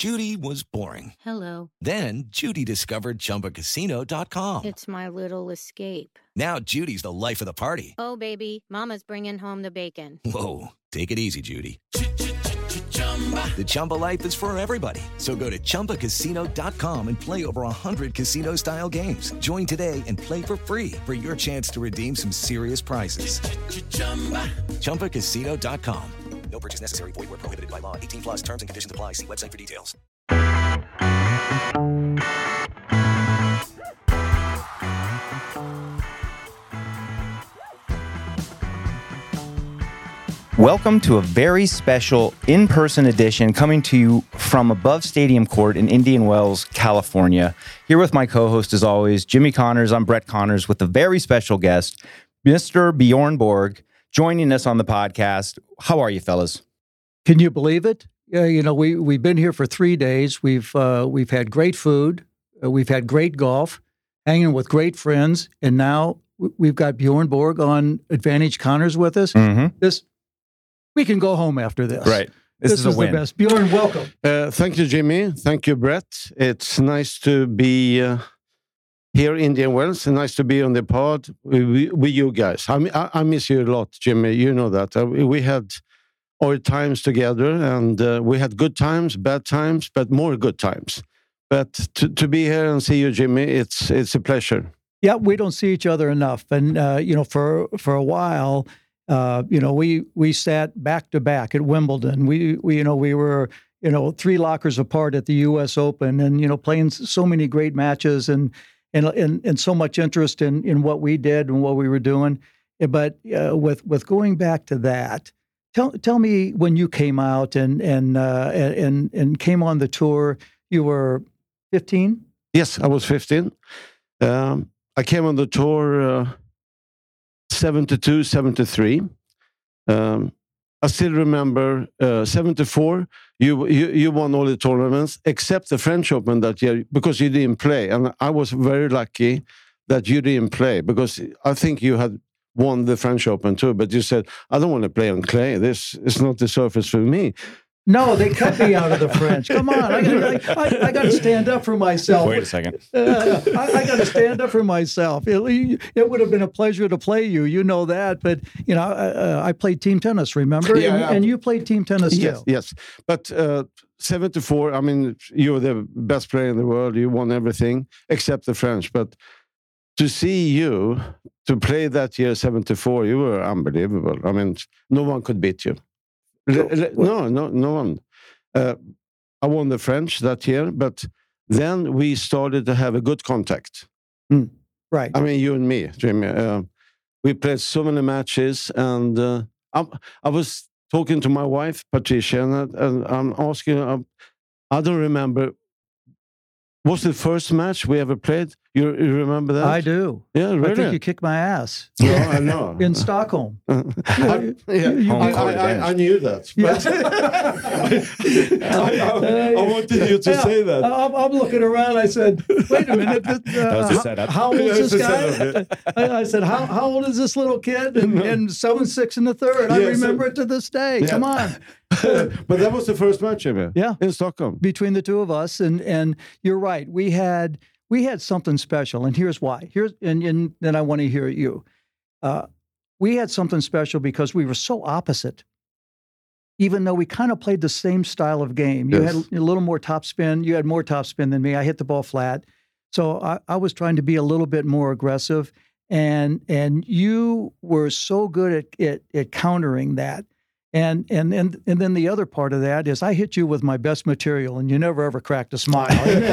Judy was boring. Hello. Then Judy discovered ChumbaCasino.com. It's my little escape. Now Judy's the life of the party. Oh, baby, mama's bringing home the bacon. Whoa, take it easy, Judy. The Chumba life is for everybody. So go to ChumbaCasino.com and play over 100 casino-style games. Join today and play for free for your chance to redeem some serious prizes. ChumbaCasino.com. No purchase necessary. Void where prohibited by law. 18 plus terms and conditions apply. See website for details. Welcome to a very special in-person edition coming to you from above Stadium Court in Indian Wells, California. Here with my co-host, as always, Jimmy Connors. I'm Brett Connors with a very special guest, Mr. Bjorn Borg, joining us on the podcast. How are you, fellas? Can you believe it? We've been here for 3 days. We've had great food. We've had great golf, hanging with great friends, and now we've got Bjorn Borg on Advantage Connors with us. Mm-hmm. We can go home after this. Right. This is a win. The best. Bjorn, welcome. Thank you, Jimmy. Thank you, Brett. It's nice to be here in Indian Wells. Nice to be on the pod with you guys. I miss you a lot, Jimmy. You know that. We had our times together, and we had good times, bad times, but more good times. But to be here and see you, Jimmy, it's a pleasure. Yeah, we don't see each other enough. And, for a while... we sat back to back at Wimbledon. We were 3 lockers apart at the U.S. Open, and playing so many great matches and so much interest in what we did and what we were doing. But with going back to that, tell me when you came out and came on the tour. You were 15? Yes, I was 15. I came on the tour. 72, 73. I still remember 74. You won all the tournaments except the French Open that year because you didn't play, and I was very lucky that you didn't play because I think you had won the French Open too. But you said, "I don't want to play on clay. This is not the surface for me." No, they cut me out of the French. Come on, I got to stand up for myself. Wait a second. I got to stand up for myself. It would have been a pleasure to play you. You know that, but I played team tennis. Remember? Yeah, and you played team tennis too. Yes. But 74. I mean, you were the best player in the world. You won everything except the French. But to see you to play that year, 74, you were unbelievable. I mean, no one could beat you. No one. I won the French that year, but then we started to have a good contact. Right. I mean, you and me, Jimmy. We played so many matches, and I was talking to my wife, Patricia, and I'm asking, I don't remember. Was the first match we ever played? You remember that? I do. Yeah, really? I think you kicked my ass. No, I know. In Stockholm. I knew that. But I wanted you to say that. I'm looking around. I said, wait a minute. That was a setup. How old is this guy? I said, how old is this little kid? And 7-6 in the third. I remember it to this day. Yeah. Come on. But that was the first match, Jimmy. Yeah. In Stockholm. Between the two of us. And you're right. We had something special, and here's why. And then I want to hear you. We had something special because we were so opposite. Even though we kind of played the same style of game. You had a little more topspin. You had more topspin than me. I hit the ball flat. So I was trying to be a little bit more aggressive. And you were so good at countering that. And then the other part of that is I hit you with my best material, and you never ever cracked a smile.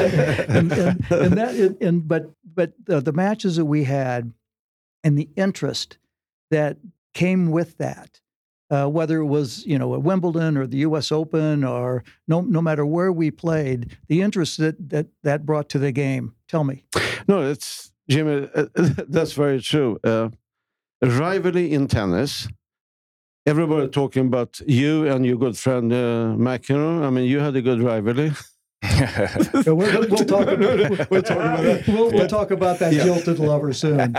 But the matches that we had, and the interest that came with that, whether it was at Wimbledon or the U.S. Open or no matter where we played, the interest that brought to the game. Tell me. No, it's Jimmy. That's very true. Rivalry in tennis. Everybody talking about you and your good friend McEnroe. I mean, you had a good rivalry. We'll talk about that. We'll talk about that jilted lover soon.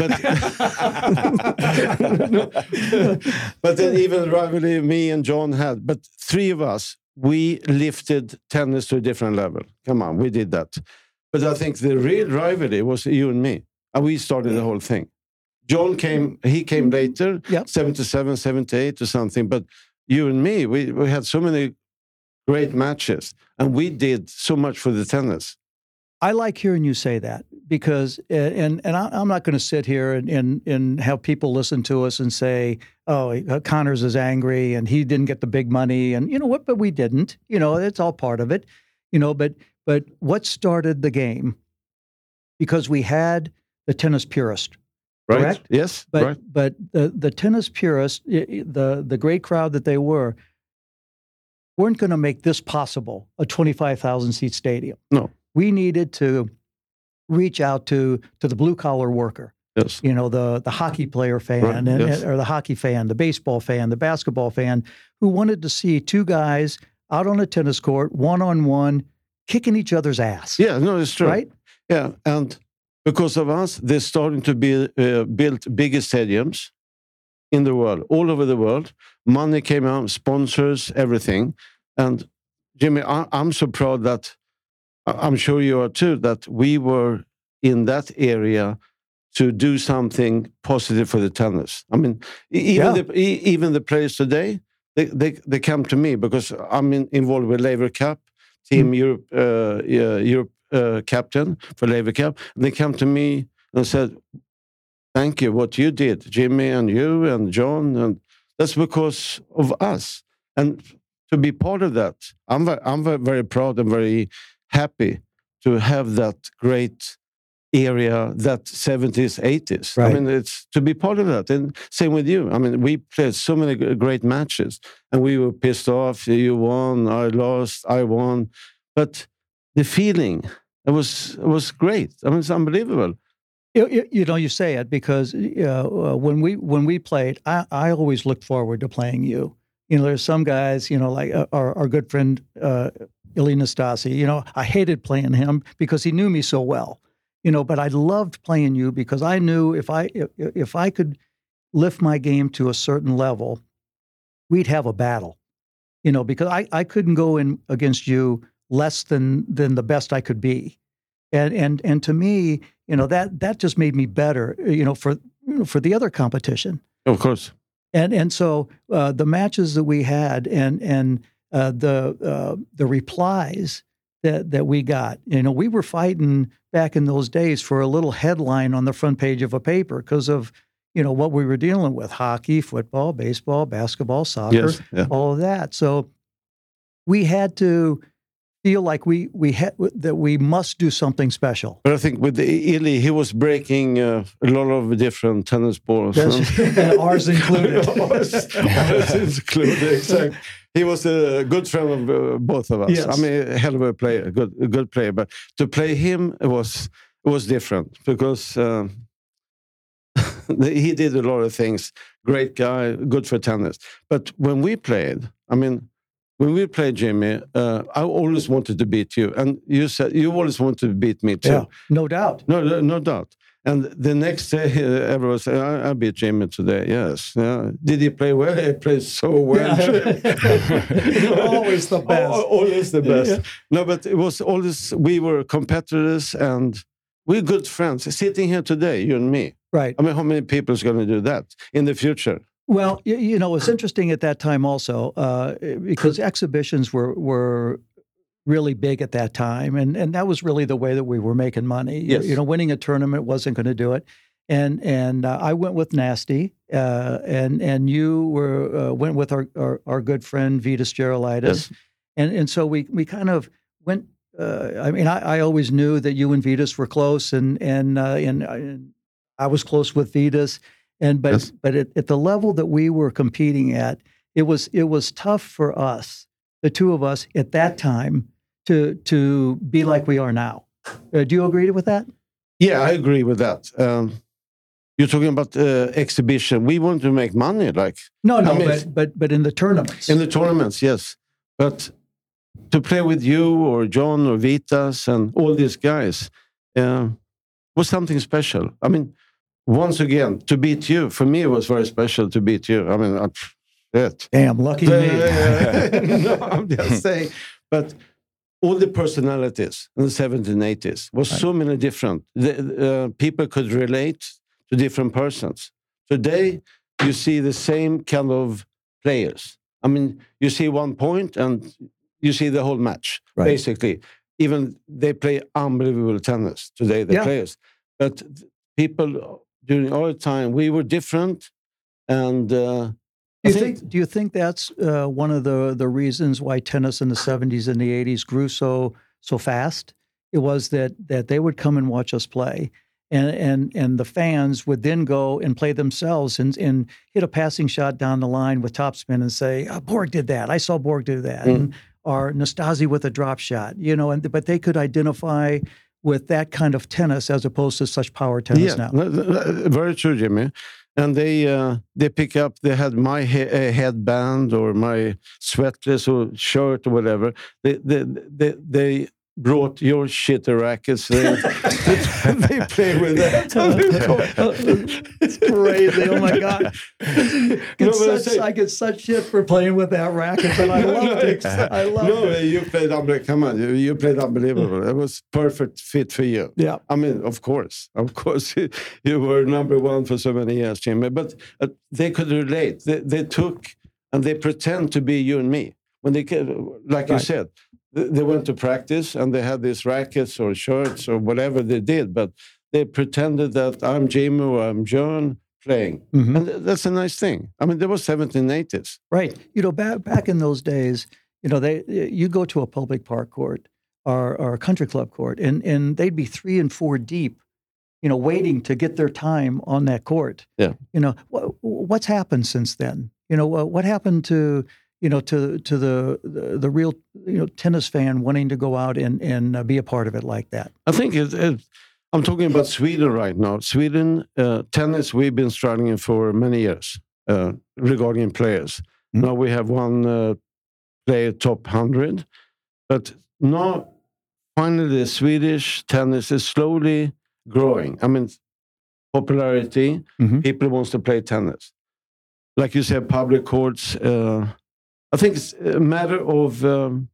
But then even rivalry me and John had. But three of us, we lifted tennis to a different level. Come on, we did that. But I think the real rivalry was you and me. And we started the whole thing. John came later, 77, 78 or something. But you and me, we had so many great matches. And we did so much for the tennis. I like hearing you say that because, and I'm not going to sit here and have people listen to us and say, oh, Connors is angry and he didn't get the big money. And you know what? But we didn't. You know, it's all part of it. You know, but what started the game? Because we had the tennis purist, right? Correct? Yes, but, right. But the tennis purist, the great crowd that they weren't going to make this possible, a 25,000-seat stadium. No. We needed to reach out to the blue-collar worker. Yes. You know, the hockey player fan, right. or the hockey fan, the baseball fan, the basketball fan, who wanted to see two guys out on a tennis court, one-on-one, kicking each other's ass. Yeah, no, it's true. Right? Yeah, and because of us, they're starting to be built bigger stadiums in the world, all over the world. Money came out, sponsors, everything. And Jimmy, I'm so proud that, I'm sure you are too, that we were in that area to do something positive for the tennis. I mean, even the players today, they come to me because I'm involved with Laver Cup, Team Europe captain for Laver Cup. And they come to me and said, thank you, what you did, Jimmy and you and John. And that's because of us. And to be part of that, I'm very proud and very happy to have that great area, that 70s, 80s. Right. I mean, it's to be part of that. And same with you. I mean, we played so many great matches and we were pissed off. You won, I lost, I won. But the feeling, it was great. I mean, it's unbelievable. You know, you say it because when we played, I always looked forward to playing you. You know, there's some guys, you know, like our good friend Ilie Nastase. You know, I hated playing him because he knew me so well. You know, but I loved playing you because I knew if I could lift my game to a certain level, we'd have a battle. You know, because I couldn't go in against you less than the best I could be, and to me, you know, that just made me better. You know, for the other competition. Of course. And so the matches that we had and the replies that we got, you know, we were fighting back in those days for a little headline on the front page of a paper because of, you know, what we were dealing with: hockey, football, baseball, basketball, soccer, all of that. So we had to feel like we must do something special. But I think with Ilie, he was breaking a lot of different tennis balls. Ours included. ours included, exactly. He was a good friend of both of us. Yes. I mean, a hell of a player, a good player. But to play him, it was different because he did a lot of things. Great guy, good for tennis. But when we played, I mean, when we played, Jimmy, I always wanted to beat you. And you said you always wanted to beat me too. Yeah, no doubt. No doubt. And the next day, everyone said, I beat Jimmy today, yes. Yeah. Did he play well? He played so well. Yeah. Always the best. Always the best. Yeah. No, but it was always, we were competitors and we're good friends. Sitting here today, you and me. Right. I mean, how many people is going to do that in the future? Well, you know, it's interesting at that time also because exhibitions were really big at that time, and that was really the way that we were making money. Yes. You know, winning a tournament wasn't going to do it, and I went with Nasty, and you went with our good friend Vitas Gerulaitis, yes. and so we kind of went. I mean, I always knew that you and Vitas were close, and I was close with Vitas. But at the level that we were competing at, it was tough for us, the two of us at that time, to be like we are now. Do you agree with that? Yeah, I agree with that. You're talking about exhibition. We want to make money, like no, I mean, but in the tournaments. In the tournaments, yes. But to play with you or John or Vitas and all these guys was something special. I mean. Once again, to beat you, for me, it was very special to beat you. I mean, it. Damn, lucky me. No, I'm just saying. But all the personalities in the 70s and 80s was so many different. People could relate to different persons. Today, you see the same kind of players. I mean, you see 1 point and you see the whole match, basically. Even they play unbelievable tennis today, the players. But people during our time, we were different. And do you think that's one of the reasons why tennis in the 70s and the 80s grew so fast? It was that they would come and watch us play. And the fans would then go and play themselves and hit a passing shot down the line with topspin and say, Borg did that. I saw Borg do that. Or Nastase with a drop shot, but they could identify with that kind of tennis as opposed to such power tennis now. Very true, Jimmy. And they pick up, they had my headband or my sweatless or shirt or whatever. They brought your shitty rackets. They play with that. It's crazy. Oh my God. I get such shit for playing with that racket, but I loved it. I loved it. You played unbelievable. Come on, you played unbelievable. It was perfect fit for you. Yeah. I mean, of course, you were number one for so many years, Jimmy. But they could relate. They took and they pretend to be you and me when they, like you said. They went to practice and they had these rackets or shirts or whatever they did, but they pretended that I'm Jimmy or I'm John playing. Mm-hmm. And that's a nice thing. I mean, there was 1780s. Right. Back in those days, you go to a public park court or a country club court and they'd be 3 and 4 deep, waiting to get their time on that court. Yeah. What's happened since then? What happened to the real tennis fan wanting to go out and be a part of it like that? I think I'm talking about Sweden right now. Sweden tennis, we've been struggling for many years regarding players. Mm-hmm. Now we have one player top 100, but now finally the Swedish tennis is slowly growing. I mean, popularity. Mm-hmm. People wants to play tennis, like you said, public courts. I think it's a matter of, in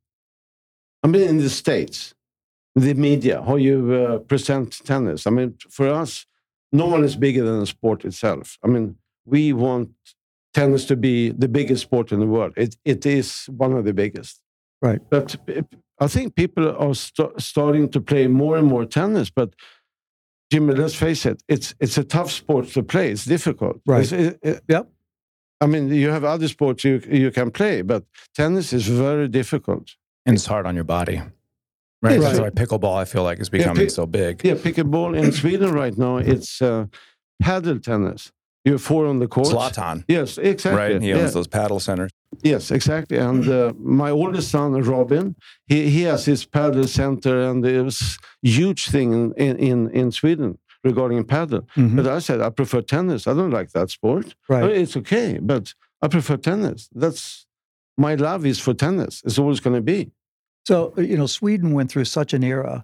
the States, the media, how you present tennis. I mean, for us, no one is bigger than the sport itself. I mean, we want tennis to be the biggest sport in the world. It is one of the biggest. Right. But I think people are starting to play more and more tennis. But, Jimmy, let's face it, it's a tough sport to play. It's difficult. Right. Yep. I mean, you have other sports you can play, but tennis is very difficult. And it's hard on your body. Right? That's why pickleball, I feel like, is becoming so big. Yeah, pickleball in Sweden right now, it's paddle tennis. You're 4 on the court. Zlatan. Yes, exactly. Right, he owns those paddle centers. Yes, exactly. And my oldest son, Robin, he has his paddle center, and there's a huge thing in Sweden regarding paddle. Mm-hmm. But I said, I prefer tennis. I don't like that sport. Right. I mean, it's okay, but I prefer tennis. That's my love is for tennis. It's always going to be. So, Sweden went through such an era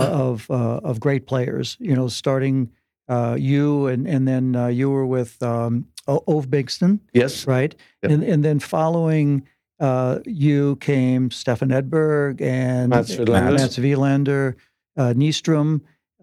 of great players, starting you and then you were with Ove Bigston. Yes. Right? Yeah. And then following you came Stefan Edberg and Mats Wilander, Nystrom,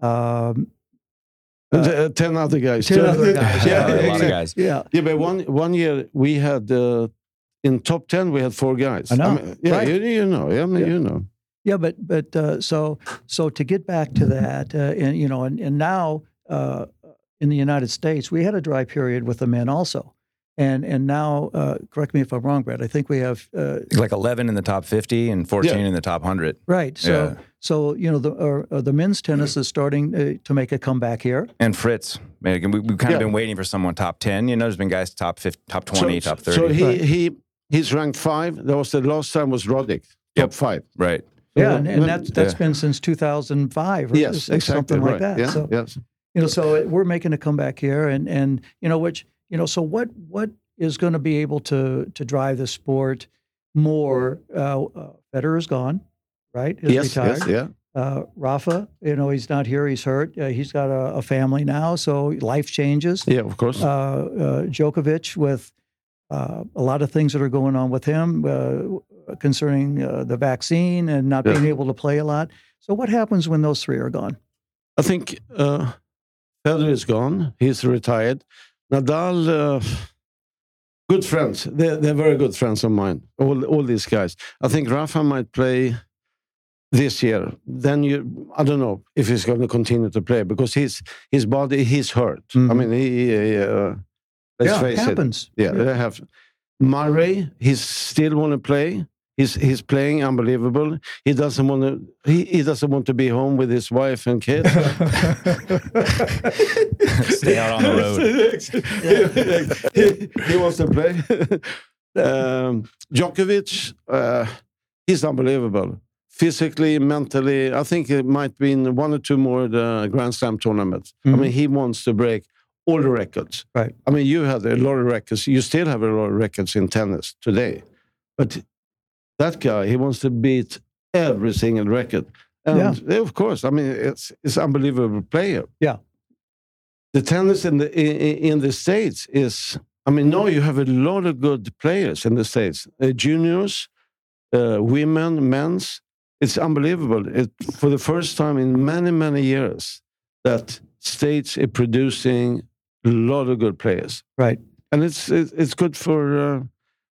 10 other guys. 10 other guys. Yeah, a lot of guys. Yeah. Yeah, but one year we had in top 10 we had 4 guys. I know. Right. You know. Yeah, you know. Yeah, but so to get back to that, and now in the United States we had a dry period with the men also. And now, correct me if I'm wrong, Brett, I think we have... like 11 in the top 50 and 14 in the top 100. Right. So the men's tennis is starting to make a comeback here. And Fritz. We've kind of been waiting for someone top 10. There's been guys top 50, top 20, top 30. So he's ranked 5. That was the last time was Roddick, top 5. Right. Yeah, and that's been since 2005 or yes, exactly, something like that. Yeah, so, yes. So we're making a comeback here, and so what is going to be able to drive the sport more? Federer's gone, right? He's retired. Yes, yeah. Rafa, he's not here. He's hurt. He's got a family now, so life changes. Yeah, of course. Djokovic with a lot of things that are going on with him concerning the vaccine and not being able to play a lot. So what happens when those three are gone? I think Federer is gone. He's retired. Nadal, good friends. They're very good friends of mine, all these guys. I think Rafa might play this year. Then I don't know if he's going to continue to play because his body, he's hurt. Mm-hmm. I mean, let's face it happens. Yeah, they have. Murray, he still want to play. He's playing unbelievable. He doesn't want to. He doesn't want to be home with his wife and kids. Stay out on the road. He wants to play. Djokovic, he's unbelievable. Physically, mentally, I think it might be in one or two more the Grand Slam tournaments. Mm-hmm. I mean, he wants to break all the records. Right. I mean, you had a lot of records. You still have a lot of records in tennis today, but that guy, he wants to beat every single record. And of course, I mean, it's unbelievable player. Yeah. The tennis in the States is, I mean, now you have a lot of good players in the States. Juniors, women, men's. It's unbelievable. For the first time in many, many years, that States are producing a lot of good players. Right. And it's good for...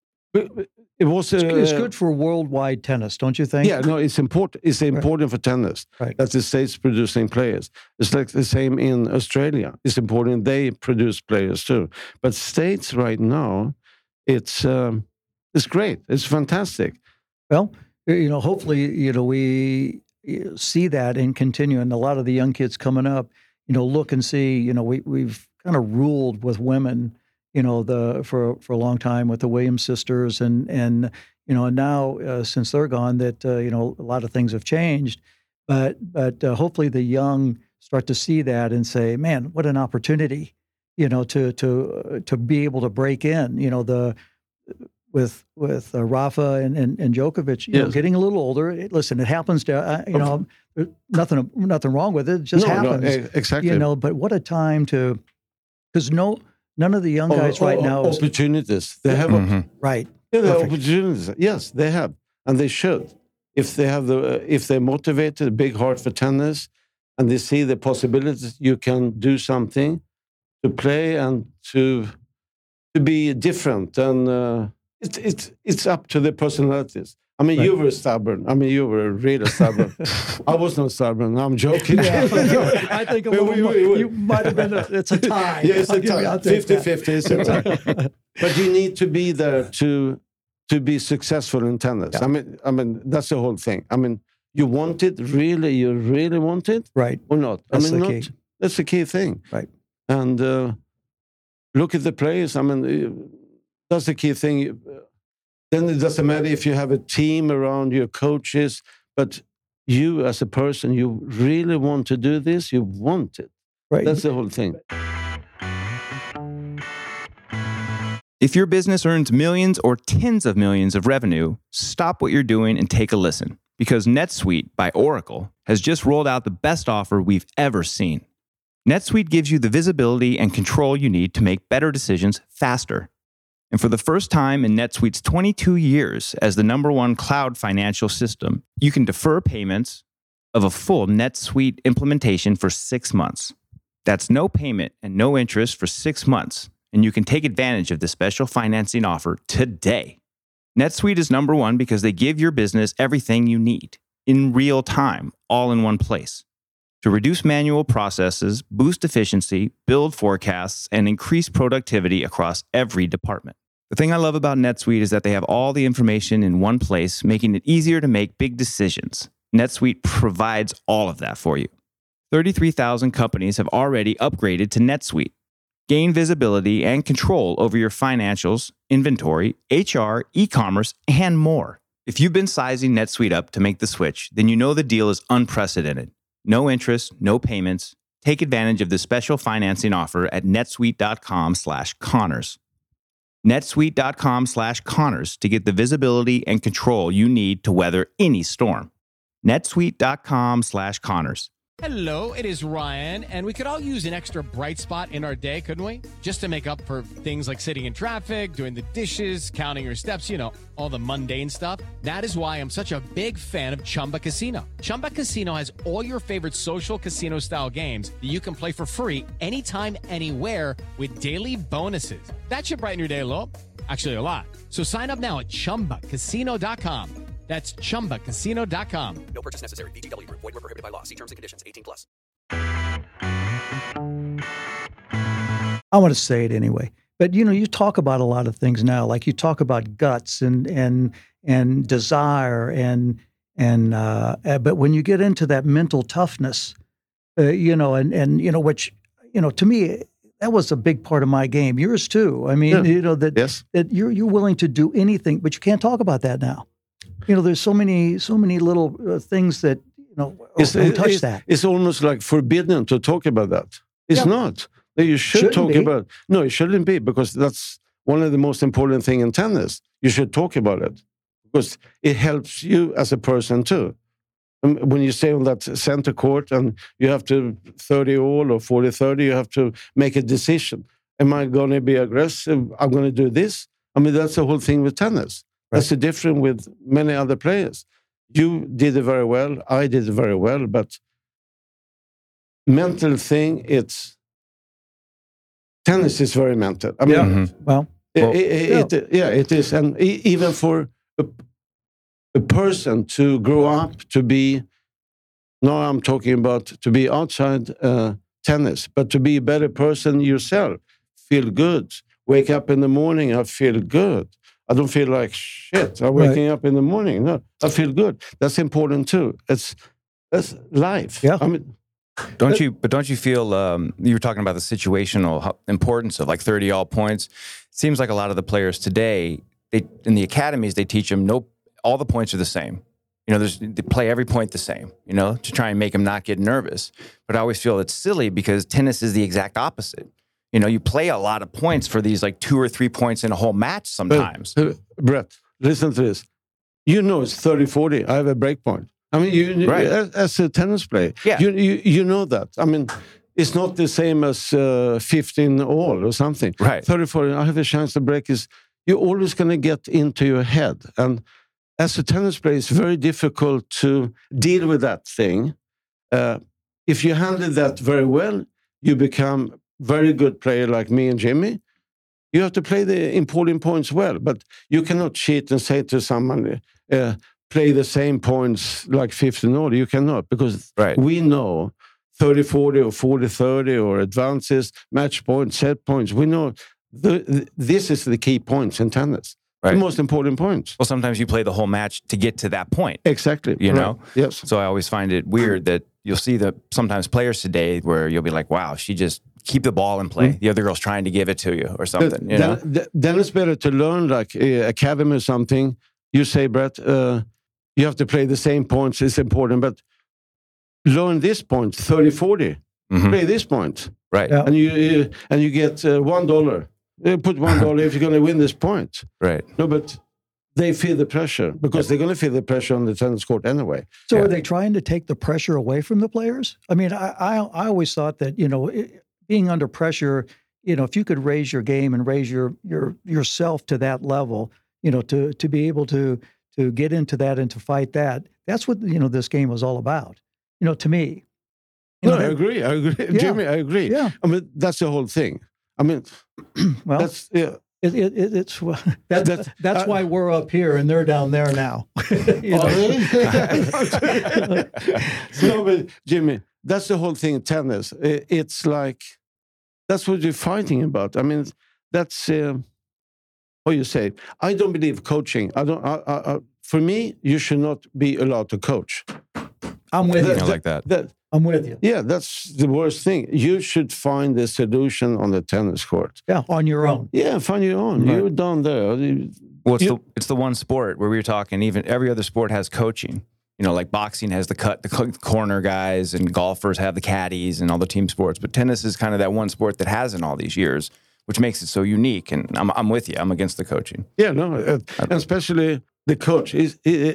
It's good for worldwide tennis, don't you think? Yeah, no, it's important. It's important for tennis that the States producing players. It's like the same in Australia. It's important they produce players too. But States right now, it's great. It's fantastic. Well, hopefully, we see that and continue. And a lot of the young kids coming up, look and see. We've kind of ruled with women. For a long time with the Williams sisters and now since they're gone that, a lot of things have changed, but hopefully the young start to see that and say, man, what an opportunity, to be able to break in, with Rafa and Djokovic, getting a little older. Listen, it happens to, nothing wrong with it. It just happens. No, exactly. But what a time because none of the young guys right now opportunities. They have right. Yeah, they have opportunities. Yes, they have, and they should. If they're motivated, a big heart for tennis, and they see the possibilities, you can do something to play and to be different. And it's up to the personalities. I mean, you were stubborn. I mean, you were really stubborn. I was not stubborn. I'm joking. Yeah, I think you might have been. It's a tie. Yeah, it's a tie. 50-50. It's a tie. But you need to be there to be successful in tennis. Yeah. I mean, that's the whole thing. I mean, you want it really. You really want it, right? Or not? That's the key. That's the key thing, right? And look at the players. I mean, that's the key thing. Then it doesn't matter if you have a team around your coaches, but you as a person, you really want to do this, you want it. Right. That's the whole thing. If your business earns millions or tens of millions of revenue, stop what you're doing and take a listen. Because NetSuite by Oracle has just rolled out the best offer we've ever seen. NetSuite gives you the visibility and control you need to make better decisions faster. And for the first time in NetSuite's 22 years as the #1 cloud financial system, you can defer payments of a full NetSuite implementation for 6 months. That's no payment and no interest for 6 months, and you can take advantage of this special financing offer today. NetSuite is #1 because they give your business everything you need, in real time, all in one place. To reduce manual processes, boost efficiency, build forecasts, and increase productivity across every department. The thing I love about NetSuite is that they have all the information in one place, making it easier to make big decisions. NetSuite provides all of that for you. 33,000 companies have already upgraded to NetSuite. Gain visibility and control over your financials, inventory, HR, e-commerce, and more. If you've been sizing NetSuite up to make the switch, then you know the deal is unprecedented. No interest, no payments. Take advantage of this special financing offer at netsuite.com/Connors. netsuite.com/Connors to get the visibility and control you need to weather any storm. netsuite.com/Connors. Hello, it is Ryan, and we could all use an extra bright spot in our day, couldn't we? Just to make up for things like sitting in traffic, doing the dishes, counting your steps, you know, all the mundane stuff. That is why I'm such a big fan of Chumba Casino. Chumba Casino has all your favorite social casino-style games that you can play for free anytime, anywhere with daily bonuses. That should brighten your day a little. Actually, a lot. So sign up now at ChumbaCasino.com. That's ChumbaCasino.com. No purchase necessary. VGW Group. Void where prohibited by law. See terms and conditions. 18+. I want to say it anyway. But you talk about a lot of things now, like you talk about guts and desire but when you get into that mental toughness, which to me that was a big part of my game. Yours too. I mean, Yes. that you're willing to do anything, but you can't talk about that now. There's so many little things that don't touch that. It's almost like forbidden to talk about that. It's not. You Shouldn't talk be. about. No, it shouldn't be, because that's one of the most important thing in tennis. You should talk about it because it helps you as a person too. When you stay on that center court and you have to 30 all or 40-30, you have to make a decision. Am I going to be aggressive? I'm going to do this. I mean, that's the whole thing with tennis. That's the difference with many other players. You did it very well. I did it very well. But mental thing, tennis is very mental. I mean, it is. And even for a person to grow up to be, now I'm talking about to be outside tennis, but to be a better person yourself, feel good. Wake up in the morning, I feel good. I don't feel like shit. I'm waking up in the morning. No, I feel good. That's important too. That's life. Yeah. I mean, Don't you feel you were talking about the situational importance of like 30 all points? It seems like a lot of the players today, in the academies, they teach them all the points are the same. They play every point the same, to try and make them not get nervous. But I always feel it's silly because tennis is the exact opposite. You play a lot of points for these like 2 or 3 points in a whole match sometimes. Brett, listen to this. It's 30-40. I have a break point. I mean, as a tennis player, you know that. I mean, it's not the same as 15 all or something. Right. 30-40, I have a chance to break. You're always going to get into your head. And as a tennis player, it's very difficult to deal with that thing. If you handle that very well, you become very good player like me and Jimmy. You have to play the important points well, but you cannot cheat and say to someone, play the same points like 15 all. You cannot, because we know 30-40 or 40-30 or advances, match points, set points. We know this is the key points in tennis. Right. The most important points. Well, sometimes you play the whole match to get to that point. Exactly. Yes. So I always find it weird that you'll see sometimes players today where you'll be like, wow, she just keep the ball in play. The other girl's trying to give it to you or something. Then it's better to learn like academy or something. You say, Brett, you have to play the same points. It's important, but learn this point, 30-40. Play this point. Right. Yeah. And you get $1. You put $1 if you're going to win this point. Right. No, but they feel the pressure because they're going to feel the pressure on the tennis court anyway. So are they trying to take the pressure away from the players? I mean, I always thought that, being under pressure, if you could raise your game and raise yourself to that level, to be able to get into that and to fight that, that's what, this game was all about, to me. I agree. Yeah. Jimmy, I agree. Yeah. I mean, that's the whole thing. I mean, well, that's that's why we're up here and they're down there now. No, but Jimmy, that's the whole thing in tennis. It's like that's what you're fighting about. I mean, that's what you say. I don't believe coaching. For me, you should not be allowed to coach. I'm with you. Like that. I'm with you. Yeah, that's the worst thing. You should find the solution on the tennis court. Yeah, on your own. Yeah, find your own. Right. You're down there. Well, it's the one sport where we were talking, even every other sport has coaching. Like boxing has the corner guys, and golfers have the caddies and all the team sports. But tennis is kind of that one sport that hasn't all these years, which makes it so unique. And I'm with you. I'm against the coaching. Yeah, no, and especially the coach.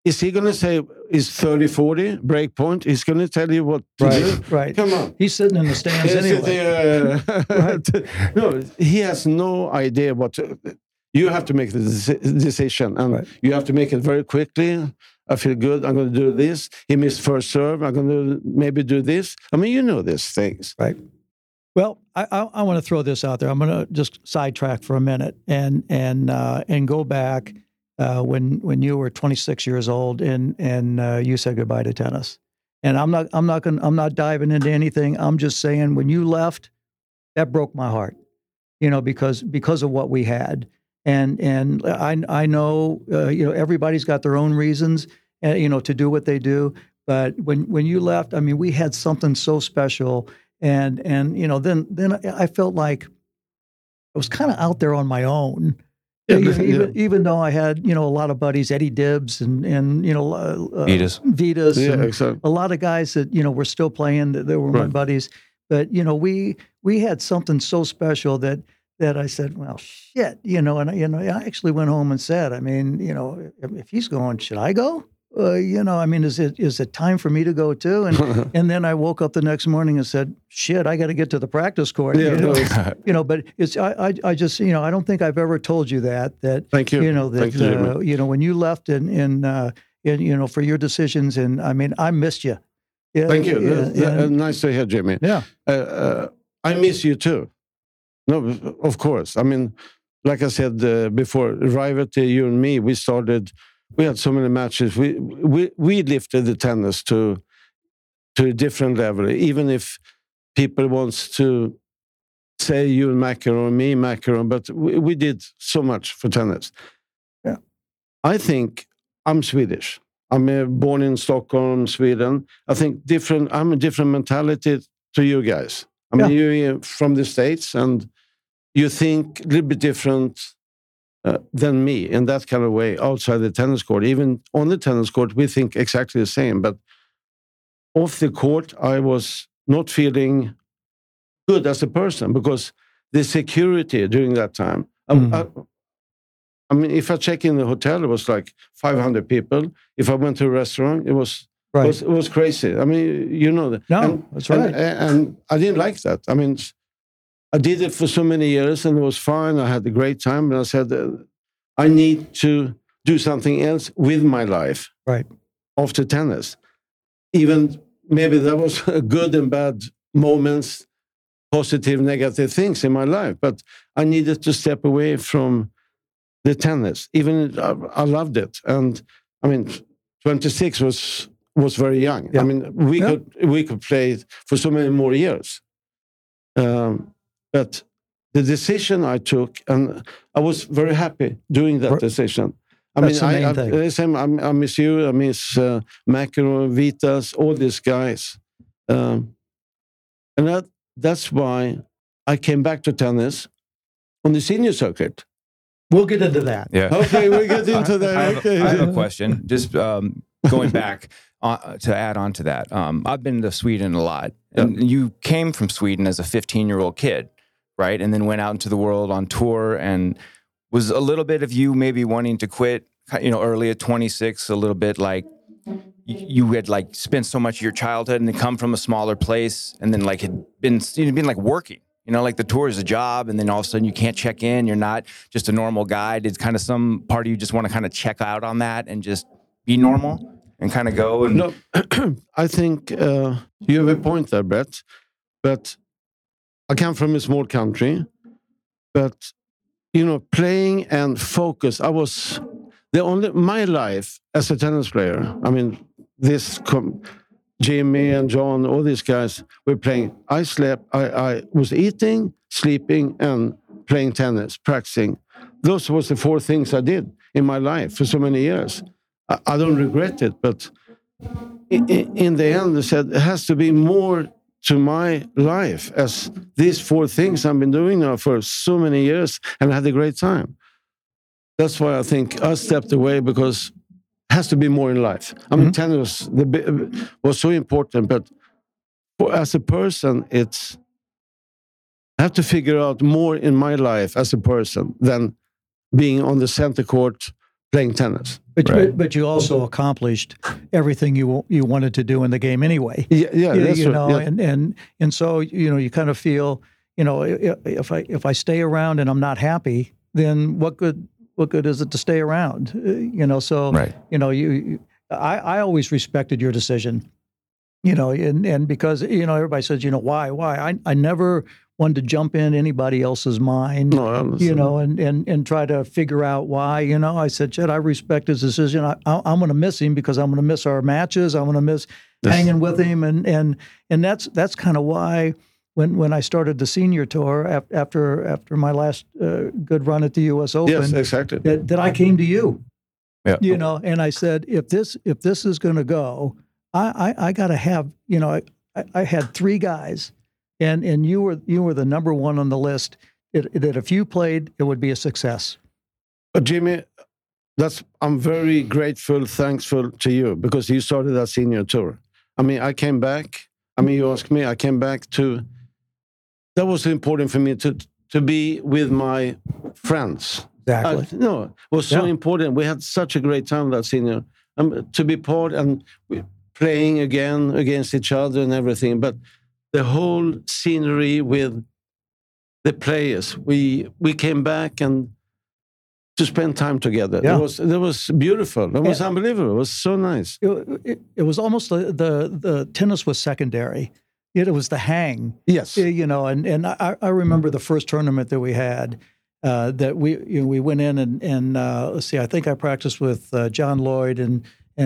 is he going to say is 30-40 break point? He's going to tell you what to do. Right. Come on. He's sitting in the stands anyway. No, he has no idea what to, you have to make the decision, and you have to make it very quickly. I feel good. I'm going to do this. He missed first serve. I'm going to maybe do this. I mean, you know these things. Right. Well, I want to throw this out there. I'm going to just sidetrack for a minute and go back when you were 26 years old and you said goodbye to tennis. And I'm not diving into anything. I'm just saying when you left, that broke my heart. Because of what we had. And I know everybody's got their own reasons to do what they do. But when you left, I mean, we had something so special. And then I felt like I was kind of out there on my own. Even though I had a lot of buddies, Eddie Dibbs and Vitas, and a lot of guys that were still playing. That were my buddies. But we had something so special that I said, well, shit, and I actually went home and said, I mean, if he's going, should I go? I mean, is it time for me to go too? And then I woke up the next morning and said, shit, I got to get to the practice court. But it's I just I don't think I've ever told you that. Thank you. Thank you, when you left and for your decisions, and I mean, I missed you. Thank you. Nice to hear, Jimmy. Yeah. I miss you too. No, of course. I mean, like I said before, Rivalry, you and me, we had so many matches. We lifted the tennis to a different level. Even if people wants to say you and McEnroe, me McEnroe, but we did so much for tennis. Yeah. I think I'm Swedish. I'm born in Stockholm, Sweden. I think I'm a different mentality to you guys. I mean, you're from the States and you think a little bit different than me in that kind of way outside the tennis court. Even on the tennis court, we think exactly the same. But off the court, I was not feeling good as a person because the security during that time. I mean, if I check in the hotel, it was like 500 people. If I went to a restaurant, it was crazy. I mean, you know that. No, that's right. And I didn't like that. I mean, I did it for so many years and it was fine. I had a great time. And I said, I need to do something else with my life. Right. After tennis. Even maybe there was good and bad moments, positive, negative things in my life. But I needed to step away from the tennis. Even I loved it. And I mean, 26 was very young. Yeah. I mean, we could play for so many more years. But the decision I took, and I was very happy doing that decision. I miss you. I miss McEnroe, Vitas, all these guys, and that's why I came back to tennis on the senior circuit. We'll get into that. Yeah. Okay, we'll get into that. I have a question. Just going back to add on to that. I've been to Sweden a lot. And you came from Sweden as a 15-year-old kid, right? And then went out into the world on tour, and was a little bit of you maybe wanting to quit, early at 26, a little bit like you had like spent so much of your childhood and then come from a smaller place and then like had been like working. Like the tour is a job, and then all of a sudden you can't check in. You're not just a normal guy. It's kind of some part of you just want to kind of check out on that and just be normal and kind of go. And no, I think you have a point there, Brett. But I come from a small country. But, playing and focus. I was my life as a tennis player. I mean, Jimmy and John, all these guys were playing. I slept, I was eating, sleeping, and playing tennis, practicing. Those was the 4 things I did in my life for so many years. I don't regret it, but in the end, I said, it has to be more to my life as these 4 things I've been doing now for so many years, and I had a great time. That's why I think I stepped away, because has to be more in life. I mean, tennis was so important, but as a person, I have to figure out more in my life as a person than being on the center court playing tennis. But you also accomplished everything you wanted to do in the game anyway. Yeah, that's you right. know, Yeah. and so you kind of feel, if I stay around and I'm not happy, then what good is it to stay around? So Right. I always respected your decision. And because everybody says, why? I never wanted to jump in anybody else's mind. No, I understand. And try to figure out why. I said, Chet, I respect his decision. I'm going to miss him because I'm going to miss our matches. I'm going to miss hanging with him, and that's kind of why when I started the senior tour after my last good run at the U.S. Open, Yes, exactly. that I came to you. Yeah. And I said, if this is going to go, I got to have. I had 3 guys. And you were the number one on the list. That if you played, it would be a success. But Jimmy, I'm very grateful, thankful to you because you started that senior tour. I mean, I came back. I mean, you asked me. I came back to. That was important for me to be with my friends. Exactly. It was so important. We had such a great time that senior. To be part and playing again against each other and everything, but. The whole scenery with the players, we came back and to spend time together. Yeah. It was beautiful. It was unbelievable. It was so nice. It was almost the tennis was secondary. It was the hang. Yes. And I remember the first tournament that we had. That we went in and let's see. I think I practiced with John Lloyd and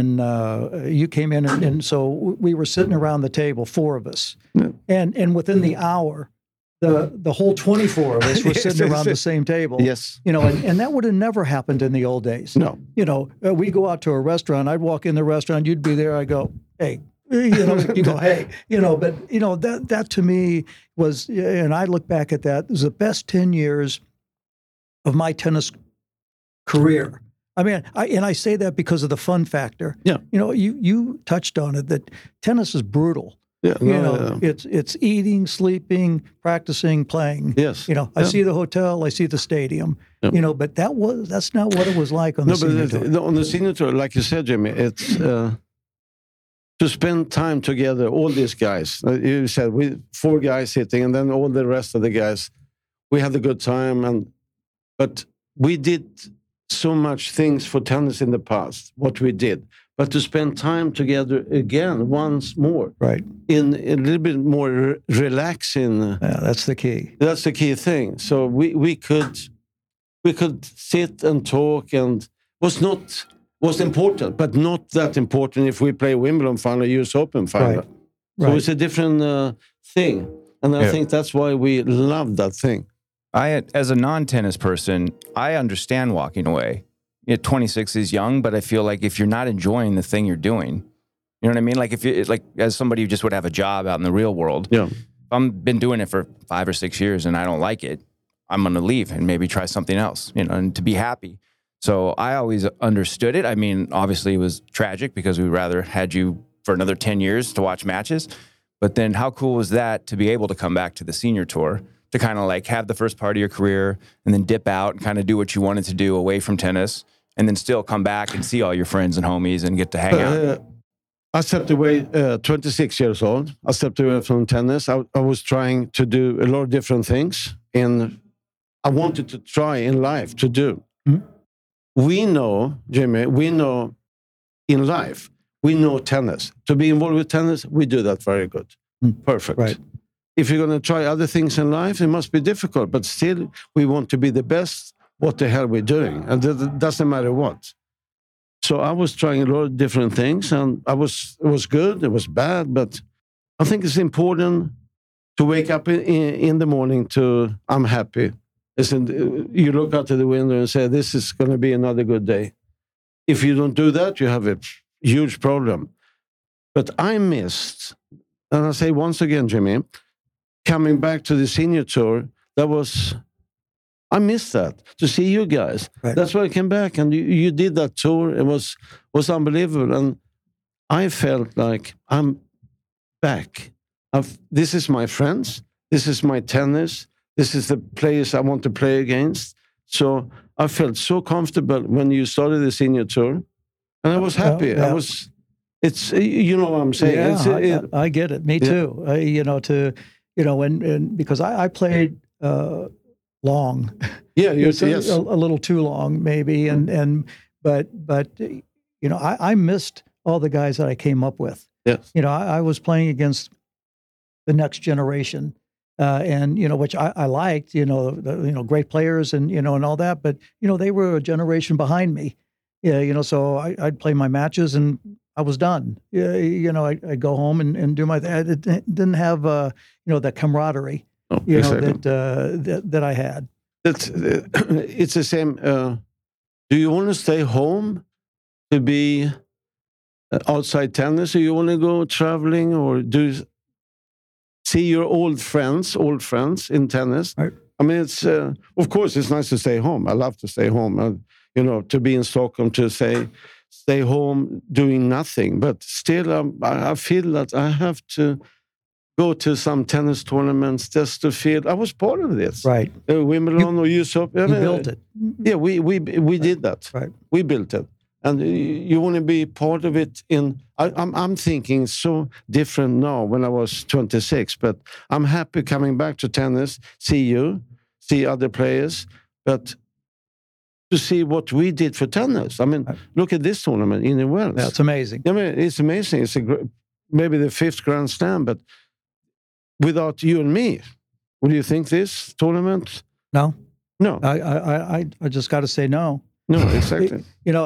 you came in and so we were sitting around the table, 4 of us, and within the hour, the whole 24 of us were sitting around the same table. Yes. And that would have never happened in the old days. No. We go out to a restaurant. I'd walk in the restaurant. You'd be there. I go, hey. You go, hey. But that to me was, and I look back at that, it was the best 10 years of my tennis career. I mean, I say that because of the fun factor. Yeah. You touched on it, that tennis is brutal. Yeah. It's eating, sleeping, practicing, playing. Yes. I see the hotel, I see the stadium. Yeah. But that's not what it was like on the senior tour. On the senior tour, like you said, Jimmy, it's to spend time together. All these guys, you said, 4 guys sitting, and then all the rest of the guys. We had a good time, but we did so much things for tennis in the past, what we did. But to spend time together again once more, right, in a little bit more relaxing. Yeah, that's the key. That's the key thing. So we could sit and talk, and was important, but not that important if we play Wimbledon final, US Open final. Right. So it's a different thing, and I think that's why we love that thing. As a non-tennis person, I understand walking away. 26 is young, but I feel like if you're not enjoying the thing you're doing, you know what I mean? Like as somebody who just would have a job out in the real world, if I've been doing it for 5 or 6 years and I don't like it, I'm going to leave and maybe try something else, and to be happy. So I always understood it. I mean, obviously it was tragic because we rather had you for another 10 years to watch matches. But then how cool was that to be able to come back to the senior tour, to kind of like have the first part of your career and then dip out and kind of do what you wanted to do away from tennis, and then still come back and see all your friends and homies and get to hang out? I stepped away 26 years old. I stepped away from tennis. I was trying to do a lot of different things, and I wanted to try in life to do. Mm-hmm. We know, Jimmy, in life, we know tennis. To be involved with tennis, we do that very good. Perfect. Right. If you're going to try other things in life, it must be difficult, but still we want to be the best. What the hell we're doing, and it doesn't matter what. So I was trying a lot of different things, and it was good, it was bad, but I think it's important to wake up in the morning to, I'm happy. You look out of the window and say, this is going to be another good day. If you don't do that, you have a huge problem. But I missed, and I say once again, Jimmy, coming back to the senior tour, I missed that, to see you guys. Right. That's why I came back, and you did that tour. It was unbelievable, and I felt like I'm back. This is my friends. This is my tennis. This is the players I want to play against. So I felt so comfortable when you started the senior tour. and I was happy. Yeah. It's you know what I'm saying. Yeah, I get it. Me too. And because I played long. Yeah, It's yes. a little too long, maybe. But I missed all the guys that I came up with. Yes. I was playing against the next generation, and which I liked. Great players and all that. But they were a generation behind me. Yeah. So I'd play my matches and I was done. Yeah. I'd go home and do my. It didn't have that camaraderie. Oh, exactly. That I had. It's the same. Do you want to stay home to be outside tennis, or you want to go traveling, or see your old friends in tennis? Right. I mean, it's of course it's nice to stay home. I love to stay home. To be in Stockholm, to stay home doing nothing. But still, I feel that I have to go to some tennis tournaments just to feel I was part of this. Right. Wimbledon or US Open. You built it. Yeah, we did that. Right. We built it. And you want to be part of it I'm thinking so different now when I was 26, but I'm happy coming back to tennis, see other players, but to see what we did for tennis. I mean, look at this tournament in the Wells. That's amazing. I mean, it's amazing. It's maybe the 5th Grand Slam, but without you and me, would you think this tournament? No. I just got to say no. No, exactly.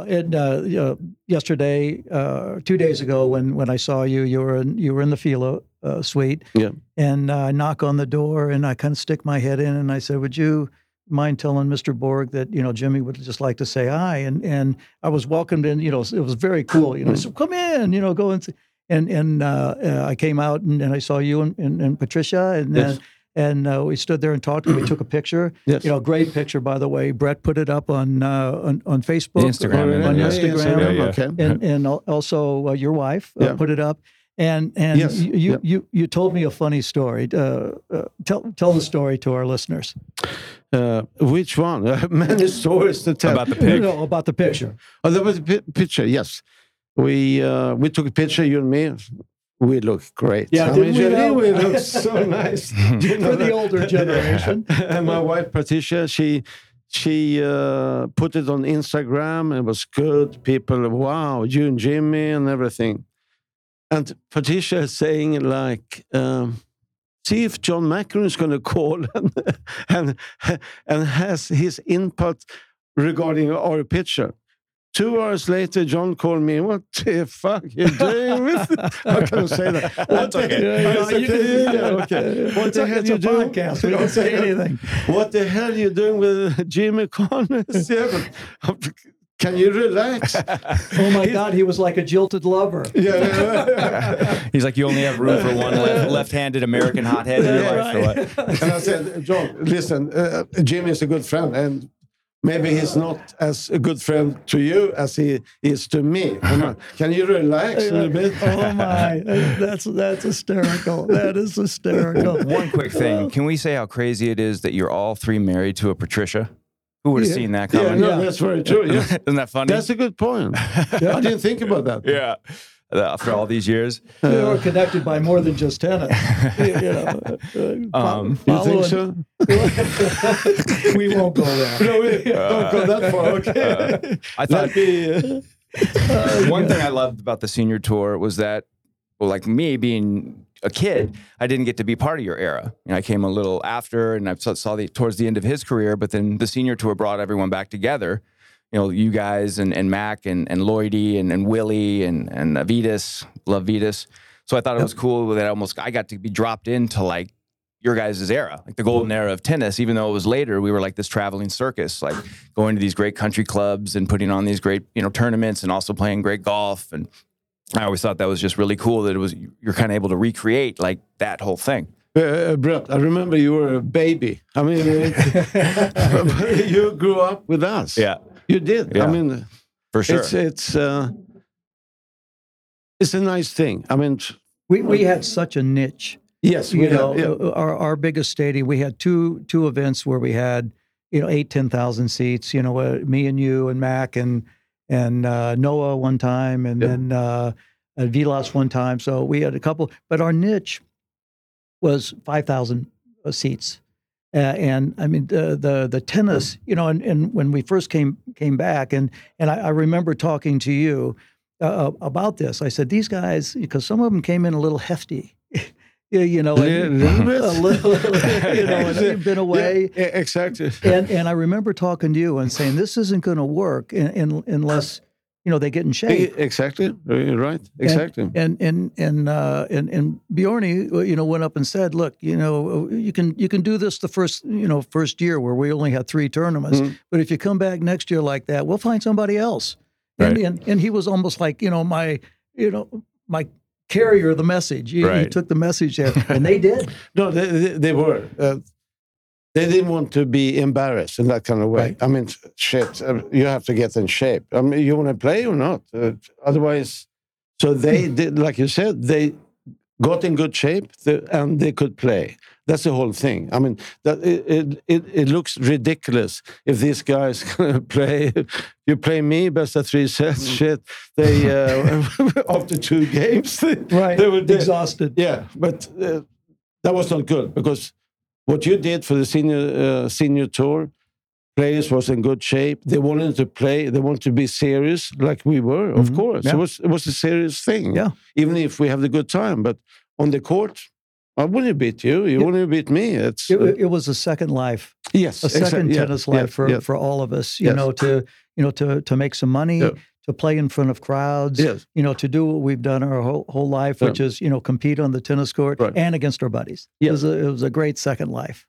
Yesterday, 2 days ago, when I saw you, you were in the Fila suite. Yeah. And I knock on the door, and I kind of stick my head in, and I said, "Would you mind telling Mr. Borg that Jimmy would just like to say hi?" And I was welcomed in. It was very cool. I said, "Come in, go and see." And I came out and I saw you and Patricia, and Yes. and we stood there and talked, and we took a picture. Yes. Great picture, by the way. Brett put it up on Facebook, Instagram, on yeah. Instagram, Yeah. Okay. and also your wife Yeah. put it up. And Yes. you told me a funny story. Tell the story to our listeners. Which one? Many stories to tell. About the pig. No, about the picture. Oh, there was a picture. Yes, we took a picture. You and me. We look great. Yeah, I didn't mean, we now? we look so nice. For the older generation. And my wife Patricia, she put it on Instagram. It was good. People, wow, you and Jimmy and everything. And Patricia is saying like, see if John McEnroe is going to call and has his input regarding our picture. 2 hours later, John called me. What the fuck you doing with it? How can I say that? That's okay. Okay. What the hell It's you a doing? podcast. We don't say anything. What the hell are you doing with Jimmy Connors? Yeah, but can you relax? Oh my God, he was like a jilted lover. Yeah. He's like, you only have room for one left-handed American hothead in your life, or what? And I said, John, listen, Jimmy is a good friend, and maybe he's not as a good friend to you as he is to me. Can you relax a little bit? Oh my, that's hysterical. That is hysterical. One quick thing. Can we say how crazy it is that you're all three married to a Patricia? Who would have seen that Yeah, coming? no, that's very true. Yes. Isn't that funny? That's a good point. I didn't think about that. yeah. After all these years. They were connected by more than just tennis. You think so? We won't go there. No, we don't go that far. Okay. I thought one thing I loved about the senior tour was that, well, like me being a kid, I didn't get to be part of your era. I came a little after, and I saw towards the end of his career. But then the senior tour brought everyone back together. You guys and Mac and Lloydie and Willie and Vitas, love Vitas. So I thought it was cool that I got to be dropped into like your guys' era, like the golden era of tennis. Even though it was later, we were like this traveling circus, like going to these great country clubs and putting on these great tournaments and also playing great golf. And I always thought that was just really cool that you're kind of able to recreate like that whole thing. Brett, I remember you were a baby. I mean, you grew up with us. Yeah. You did. Yeah. I mean, For sure. It's a nice thing. I mean, We had such a niche. yes, we have, yeah. Our biggest stadium, we had two events where we had 8,000-10,000 seats. Me and you and Mac and Noah one time, and then Vilas one time. So we had a couple, but our niche was 5,000 seats. And I mean the tennis, and when we first came back, and I remember talking to you about this. I said, these guys, because some of them came in a little hefty, a little bit, and they've been away. Yeah, exactly. And I remember talking to you and saying, this isn't going to work unless they get in shape. Exactly. Right. Exactly. And Bjorny, went up and said, look, you can do this the first year where we only had 3 tournaments, but if you come back next year like that, we'll find somebody else. Right. And he was almost like, my carrier of the message. He took the message there, and they did. No, they were. They didn't want to be embarrassed in that kind of way. Right. I mean, shit, you have to get in shape. I mean, you want to play or not? Otherwise, so they did, like you said, they got in good shape and they could play. That's the whole thing. I mean, that it looks ridiculous if these guys play. You play me, best of 3 sets. Shit, they after 2 games, they were exhausted. Yeah, but that was not good because what you did for the senior tour, players was in good shape. They wanted to play. They wanted to be serious, like we were. Of course, yeah. it was a serious thing. Yeah, even if we have the good time, but on the court, I wouldn't beat you. You wouldn't beat me. It was a second life. Yes, a second tennis life for all of us. To make some money. Yeah. To play in front of crowds, yes. To do what we've done our whole life, which is, compete on the tennis court and against our buddies. Yeah. It was a great second life.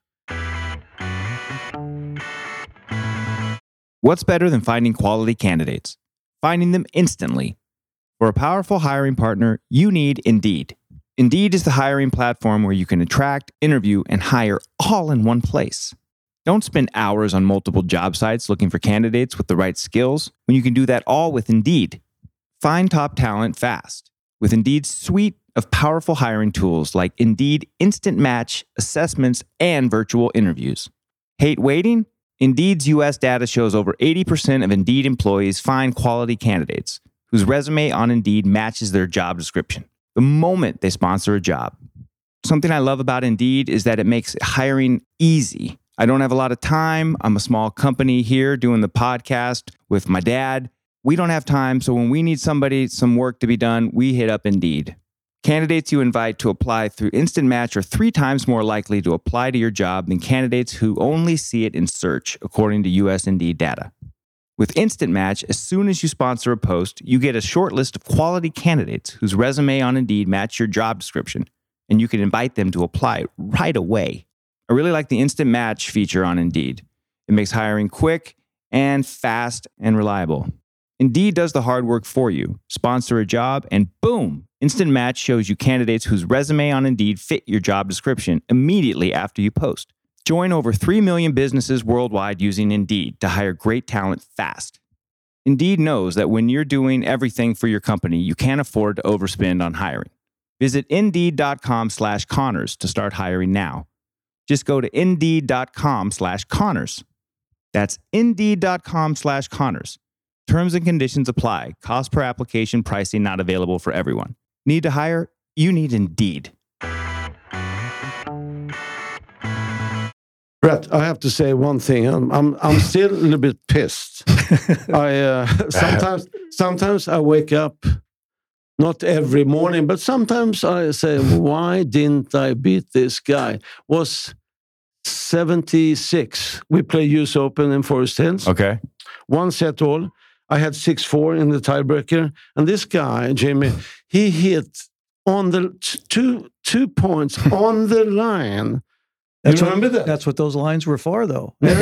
What's better than finding quality candidates? Finding them instantly. For a powerful hiring partner, you need Indeed. Indeed is the hiring platform where you can attract, interview, and hire all in one place. Don't spend hours on multiple job sites looking for candidates with the right skills when you can do that all with Indeed. Find top talent fast with Indeed's suite of powerful hiring tools like Indeed Instant Match, assessments, and virtual interviews. Hate waiting? Indeed's U.S. data shows over 80% of Indeed employees find quality candidates whose resume on Indeed matches their job description the moment they sponsor a job. Something I love about Indeed is that it makes hiring easy. I don't have a lot of time. I'm a small company here doing the podcast with my dad. We don't have time, so when we need some work to be done, we hit up Indeed. Candidates you invite to apply through Instant Match are 3 times more likely to apply to your job than candidates who only see it in search, according to US Indeed data. With Instant Match, as soon as you sponsor a post, you get a short list of quality candidates whose resume on Indeed match your job description, and you can invite them to apply right away. I really like the Instant Match feature on Indeed. It makes hiring quick and fast and reliable. Indeed does the hard work for you. Sponsor a job and boom, Instant Match shows you candidates whose resume on Indeed fit your job description immediately after you post. Join over 3 million businesses worldwide using Indeed to hire great talent fast. Indeed knows that when you're doing everything for your company, you can't afford to overspend on hiring. Visit Indeed.com/Connors to start hiring now. Just go to Indeed.com/Connors. That's Indeed.com/Connors. Terms and conditions apply. Cost per application pricing not available for everyone. Need to hire? You need Indeed. Brett, I have to say one thing. I'm still a little bit pissed. I sometimes I wake up, not every morning, but sometimes I say, why didn't I beat this guy? Was 76. We play US Open in Forest Hills. Okay. 1 set all. I had 6-4 in the tiebreaker, and this guy, Jamie, he hit on the two points on the line. You remember that? That's what those lines were for, though. But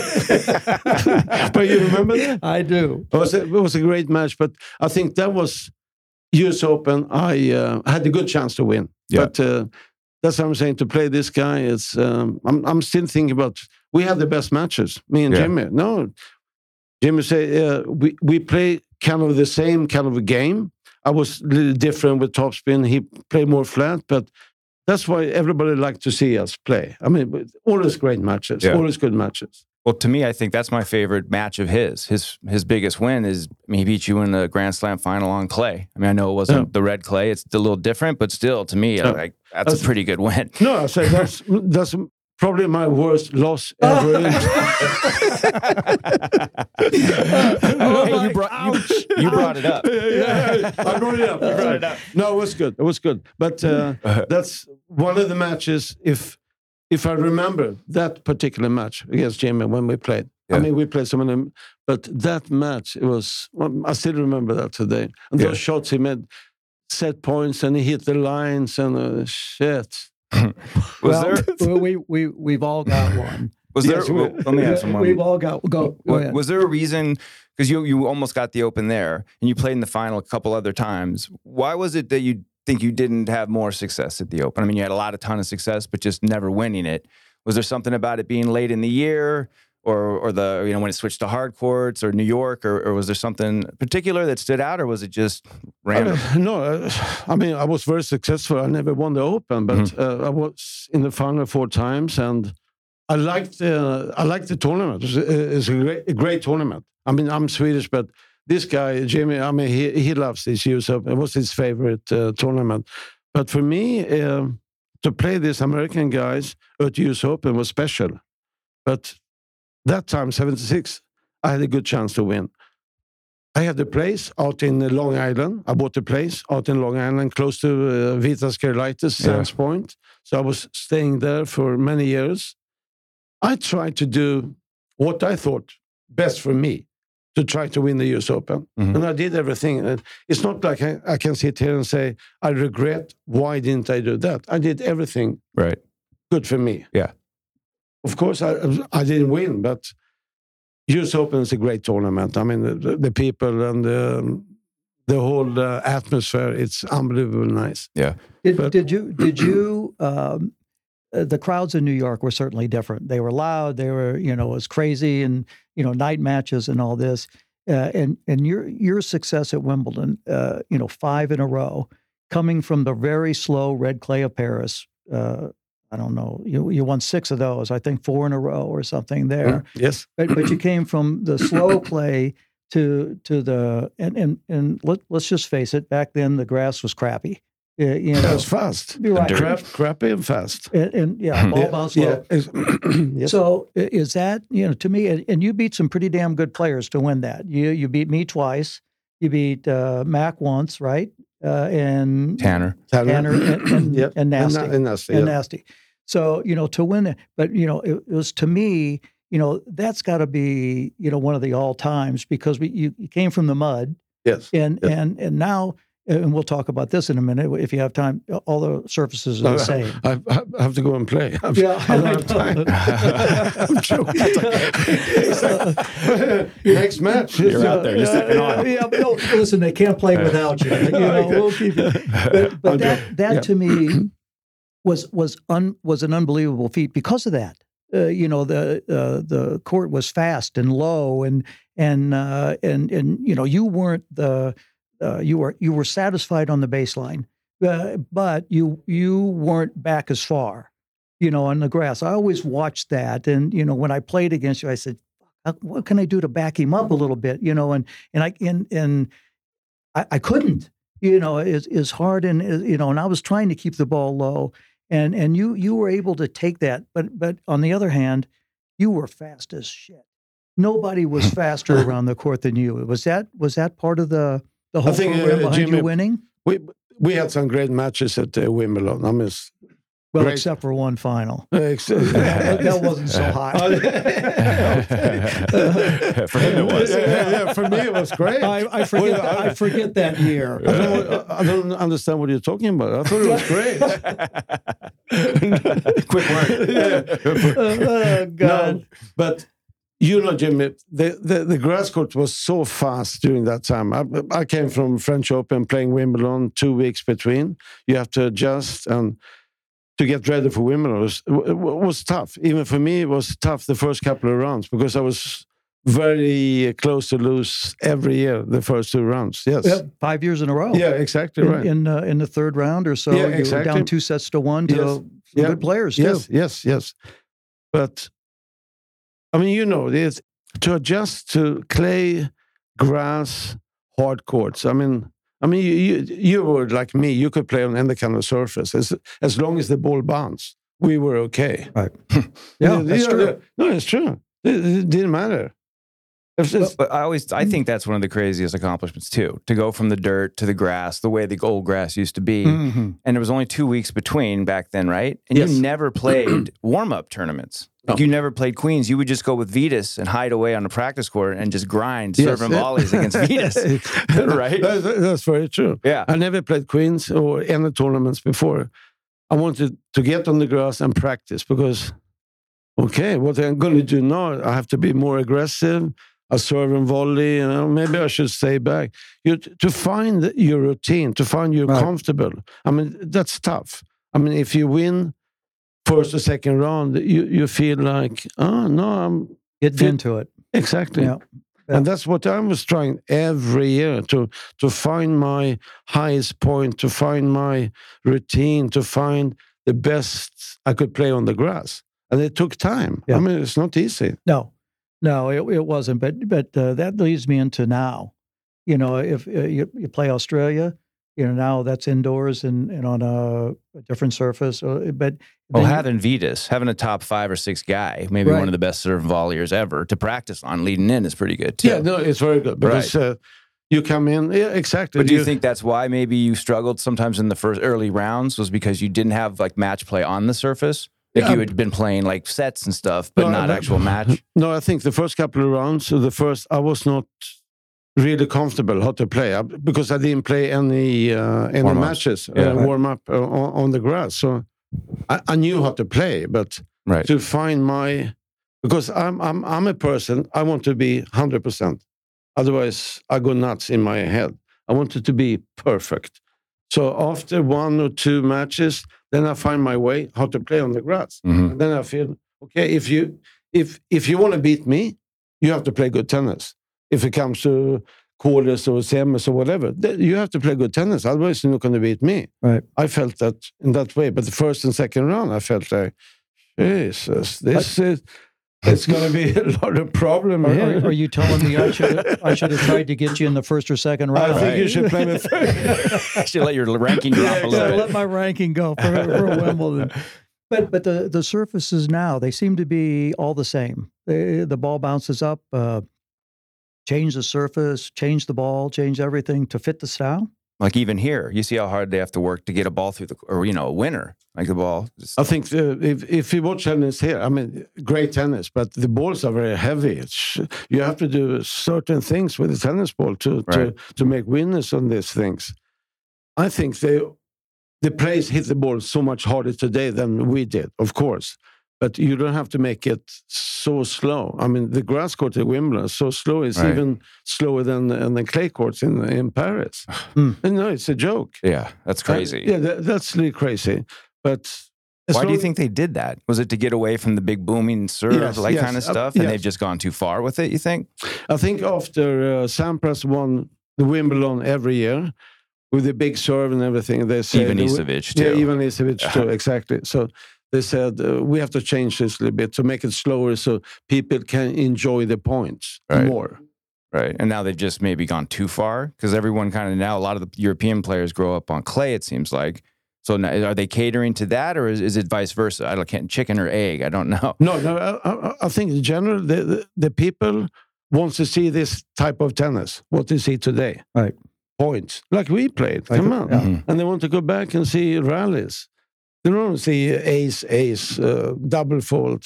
you remember that? I do. It was a great match, but I think that was US Open. I had a good chance to win. Yeah. But that's what I'm saying. To play this guy, it's I'm still thinking about. We had the best matches, me and Jimmy. No, Jimmy said we play kind of the same kind of a game. I was a little different with topspin. He played more flat, but that's why everybody liked to see us play. I mean, always great matches, always good matches. Well, to me, I think that's my favorite match of his. His biggest win is, I mean, he beat you in the Grand Slam final on clay. I mean, I know it wasn't the red clay; it's a little different, but still, to me, like, that's a pretty good win. No, I say that's probably my worst loss ever. Hey, you brought it up. Yeah, I brought it up. No, it was good. It was good. But that's one of the matches. If I remember that particular match against Jimmy when we played. Yeah. I mean, we played some of them, but that match, it was. I still remember that today. And those shots he made, set points, and he hit the lines, and shit. We've all got one. Was there? Let me ask someone. We've all got. Go ahead. Was there a reason? Because you almost got the Open there, and you played in the final a couple other times. Why was it that you think you didn't have more success at the Open? I mean, you had a ton of success, but just never winning it. Was there something about it being late in the year, or the when it switched to hard courts, or New York, or was there something particular that stood out, or was it just random? I mean, I was very successful. I never won the Open, but I was in the final 4 times, and I liked the tournament. It's a great tournament. I mean, I'm Swedish, but this guy, Jimmy, I mean, he loves this US Open. It was his favorite tournament. But for me, to play these American guys at US Open was special. But that time, 76, I had a good chance to win. I had the place out in Long Island. I bought the place out in Long Island, close to Vitas Karlaitis, Sands Point. So I was staying there for many years. I tried to do what I thought best for me, to try to win the US Open. Mm-hmm. And I did everything. It's not like I can sit here and say, I regret, why didn't I do that? I did everything good for me. Yeah. Of course, I didn't win, but US Open is a great tournament. I mean, the people and the whole atmosphere, it's unbelievably nice. Yeah. Did you the crowds in New York were certainly different. They were loud. They were, it was crazy, and night matches and all this. And your success at Wimbledon, 5 in a row, coming from the very slow red clay of Paris. I don't know. You won 6 of those. I think 4 in a row or something there. Yes, but you came from the slow clay to the and let's just face it. Back then, the grass was crappy. It was fast. You're right. Crappy and fast. And ball bounce low. Yes. So is that, to me, and you beat some pretty damn good players to win that. You beat me twice. You beat Mac once, right? And Tanner and Nasty. And Nasty. So, to win it. But, it was, to me, that's got to be, one of the all times, because you came from the mud. Yes. And now, and we'll talk about this in a minute if you have time. All the surfaces are the same. I have to go and play. I don't have time. I'm joking. Next match. You're out there. You're stepping on. Listen, they can't play without you. We'll keep it. But that to me was an unbelievable feat because of that. The court was fast and low, and you weren't the. You were satisfied on the baseline, but you weren't back as far, on the grass. I always watched that, and when I played against you, I said, "What can I do to back him up a little bit?" And I couldn't. It's hard, and and I was trying to keep the ball low, and you were able to take that, but on the other hand, you were fast as shit. Nobody was faster around the court than you. Was that part of the whole program behind Jimmy, you winning? We had some great matches at Wimbledon. I mean, except for one final. That wasn't so hot. For him, it was. Yeah, for me, it was great. I forget that year. I don't understand what you're talking about. I thought it was great. Quick work. Oh, God. No, but Jimmy, the grass court was so fast during that time. I came from French Open, playing Wimbledon, 2 weeks between. You have to adjust, and to get ready for Wimbledon was tough. Even for me, it was tough the first couple of rounds, because I was very close to lose every year the first 2 rounds. Yes, 5 years in a row. Yeah, exactly right. In the third round or so, you were down 2 sets to 1 to good players too. Yes. But I mean, you know, it's to adjust to clay, grass, hard courts. I mean, you were like me. You could play on any kind of surface as long as the ball bounced. We were okay. Right. Yeah, that's true. No, it's true. It didn't matter. But I think that's one of the craziest accomplishments too, to go from the dirt to the grass, the way the old grass used to be. Mm-hmm. And there was only 2 weeks between back then, right? And Yes. you never played warm-up tournaments. Like No. you never played Queens. You would just go with Vitas and hide away on the practice court and just grind, serving volleys against Vitas, right? That's very true. Yeah. I never played Queens or any tournaments before. I wanted to get on the grass and practice because, okay, what I'm going to do now, I have to be more aggressive. I serve and volley, maybe I should stay back. To find your routine, to find you comfortable. I mean, that's tough. I mean, if you win first or second round, you feel like, oh, no, I'm... Getting into it. Exactly. Yeah. And that's what I was trying every year, to find my highest point, to find my routine, to find the best I could play on the grass. And it took time. Yeah. I mean, it's not easy. No, it wasn't. But that leads me into now. You know, if you play Australia, you know, now that's indoors and on a different surface. But Well, then having Vitas, having a top 5 or 6 guy, maybe Right. one of the best serve volleyers ever to practice on leading in is pretty good too. Yeah, no, it's very good because you come in. Yeah, exactly. But do you think that's why maybe you struggled sometimes in the first early rounds was because you didn't have like match play on the surface? Like you had been playing like sets and stuff, but not actual match? No, I think the first couple of rounds, I was not really comfortable how to play because I didn't play any matches, warm up on the grass. So I knew how to play, but to find because I'm a person, I want to be 100%. Otherwise, I go nuts in my head. I want it to be perfect. So after 1 or 2 matches, then I find my way how to play on the grass. Mm-hmm. And then I feel, okay, if you want to beat me, you have to play good tennis. If it comes to quarters or semis or whatever, you have to play good tennis. Otherwise, you're not going to beat me. Right. I felt that in that way. But the first and second round, I felt like, Jesus, it's going to be a lot of problem here. Are you telling me I should have tried to get you in the first or second round? I think you should play me first. I should let your ranking drop a little bit. Let my ranking go for Wimbledon. But the surfaces now, they seem to be all the same. The ball bounces up, change the surface, change the ball, change everything to fit the style. Like even here, you see how hard they have to work to get a ball through a winner. Like the ball. I think if you watch tennis here, I mean, great tennis, but the balls are very heavy. You have to do certain things with the tennis ball to make winners on these things. I think the players hit the ball so much harder today than we did, of course. But you don't have to make it so slow. I mean, the grass court at Wimbledon is so slow. It's even slower than the clay courts in Paris. And no, it's a joke. Yeah, that's crazy. That's really crazy. But why do you think they did that? Was it to get away from the big booming serve, kind of stuff? And they've just gone too far with it, you think? I think after Sampras won the Wimbledon every year with the big serve and everything, they said... Ivanisevic, too. Yeah, Ivanisevic, too, exactly. So they said, we have to change this a little bit to make it slower so people can enjoy the points more. Right. And now they've just maybe gone too far because everyone kind of now, a lot of the European players grow up on clay, it seems like. So now, are they catering to that or is it vice versa? I can't, chicken or egg, I don't know. No, I think in general, the people want to see this type of tennis, what they see today. Right. Points, like we played. Come on. Yeah. And they want to go back and see rallies. They don't see ace, double fault,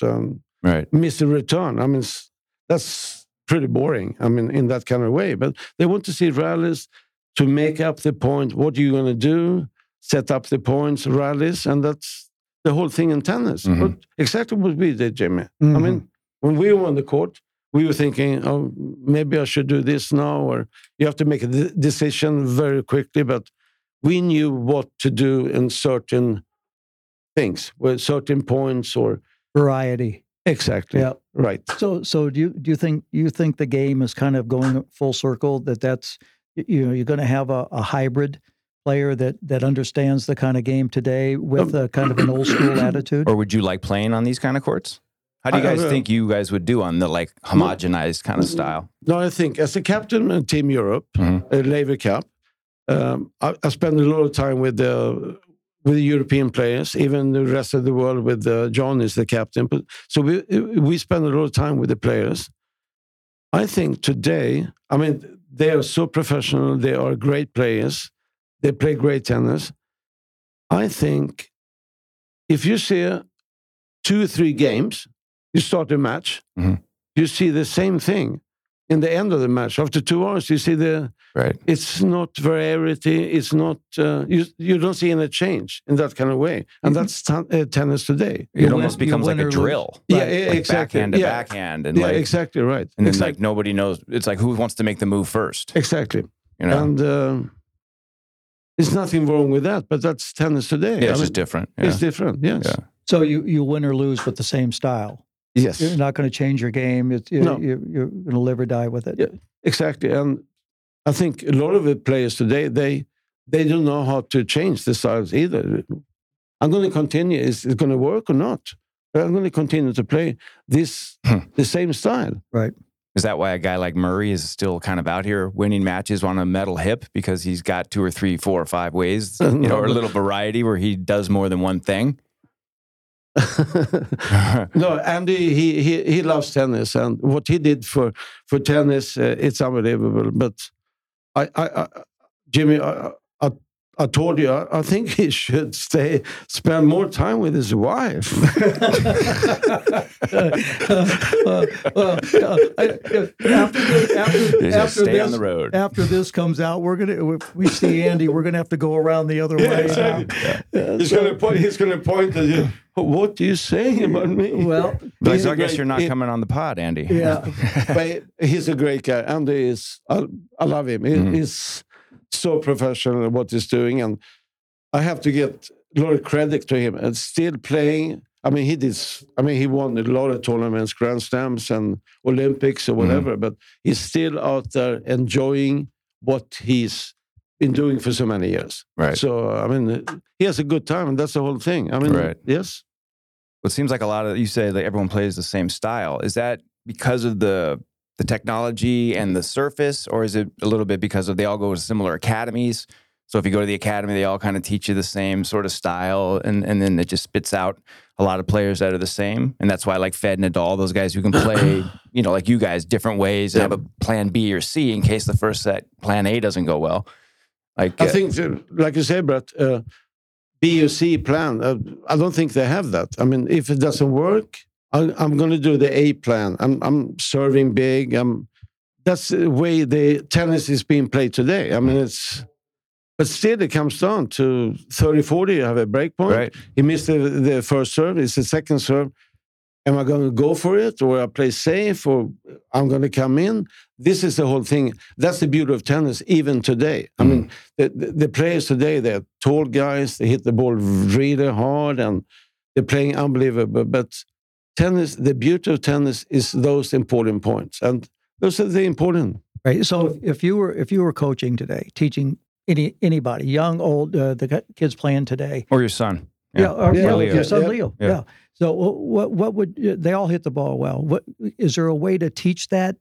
miss the return. I mean, that's pretty boring. I mean, in that kind of way. But they want to see rallies to make up the point. What are you going to do? Set up the points, rallies, and that's the whole thing in tennis. Mm-hmm. But exactly what we did, Jimmy. Mm-hmm. I mean, when we were on the court, we were thinking, oh, maybe I should do this now, or you have to make a decision very quickly. But we knew what to do in certain things, with certain points or variety. Exactly. Yeah. Right. So do you think the game is kind of going full circle? That's you're going to have a hybrid player that understands the kind of game today with a kind of an old school attitude? Or would you like playing on these kind of courts? How do you guys think you guys would do on the like homogenized kind of style? No, I think as a captain of Team Europe, Laver Cup, I spend a lot of time with the European players, even the rest of the world with John is the captain. But, so we spend a lot of time with the players. I think today, I mean, they are so professional. They are great players. They play great tennis. I think if you see 2 or 3 games, you start a match, you see the same thing. In the end of the match, after 2 hours, you see it's not variety. It's not, you don't see any change in that kind of way. And that's tennis today. It almost becomes like a drill. Yeah, like exactly. Backhand to backhand. And exactly right. And then like nobody knows. It's like who wants to make the move first? Exactly. You know? And there's nothing wrong with that, but that's tennis today. Yeah, it's just different. Yeah. It's different, yes. Yeah. So you win or lose with the same style. Yes. You're not going to change your game. No. You're going to live or die with it. Yeah, exactly. And I think a lot of the players today, they don't know how to change the styles either. I'm going to continue. Is it going to work or not? I'm going to continue to play the same style. Right. Is that why a guy like Murray is still kind of out here winning matches on a metal hip because he's got 2 or 3, 4 or 5 ways, or a little variety where he does more than one thing? No, Andy, he loves tennis, and what he did for tennis, it's unbelievable. But Jimmy, I told you, I think he should spend more time with his wife. Stay on the road. After this comes out, if we see Andy, we're gonna have to go around the other way. Exactly. He's gonna point at you. What are you saying about me? Well, so I guess you're not coming on the pod, Andy. Yeah, but he's a great guy. Andy is. I love him. He's so professional at what he's doing, and I have to get a lot of credit to him. And still playing. I mean, he won a lot of tournaments, Grand Slams and Olympics or whatever. But he's still out there enjoying what he's been doing for so many years. Right. So I mean, he has a good time, and that's the whole thing. I mean, yes. Well, it seems like a lot of you say that everyone plays the same style. Is that because of the technology and the surface, or is it a little bit because they all go to similar academies? So if you go to the academy, they all kind of teach you the same sort of style, and then it just spits out a lot of players that are the same. And that's why like Fed, Nadal, those guys who can play, like you guys, different ways and have a plan B or C in case the first set, plan A doesn't go well. Like I think, like you say, Brett, B or C plan, I don't think they have that. I mean, if it doesn't work, I'm going to do the A plan. I'm serving big. That's the way the tennis is being played today. I mean, but still it comes down to 30-40, you have a break point. Right. He missed the first serve, it's the second serve. Am I going to go for it, or I play safe, or I'm going to come in? This is the whole thing. That's the beauty of tennis, even today. I mean, the players today, they're tall guys, they hit the ball really hard, and they're playing unbelievable. But tennis, the beauty of tennis is those important points, and those are the important. Right. So if you were coaching today, teaching anybody, young, old, the kids playing today, or your son, your son Leo, yeah. So what would they all hit the ball well? What is there a way to teach that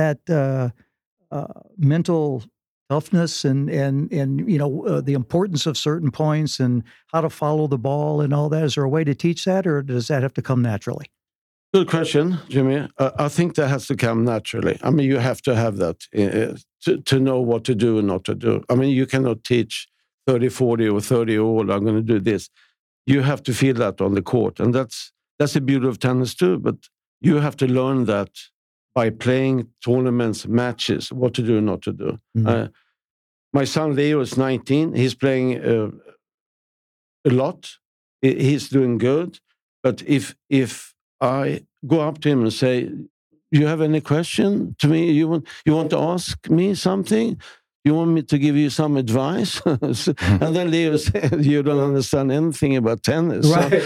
mental toughness and the importance of certain points and how to follow the ball and all that? Is there a way to teach that, or does that have to come naturally? Good question, Jimmy. I think that has to come naturally. I mean, you have to have that to know what to do and not to do. I mean, you cannot teach 30, 40 or 30 old, I'm going to do this. You have to feel that on the court. And that's the beauty of tennis too. But you have to learn that by playing tournaments, matches, what to do and not to do. Mm-hmm. My son Leo is 19. He's playing a lot. He's doing good. But if I go up to him and say, "You have any question to me? You want to ask me something?" you want me to give you some advice? And then Leo said, you don't understand anything about tennis. Right.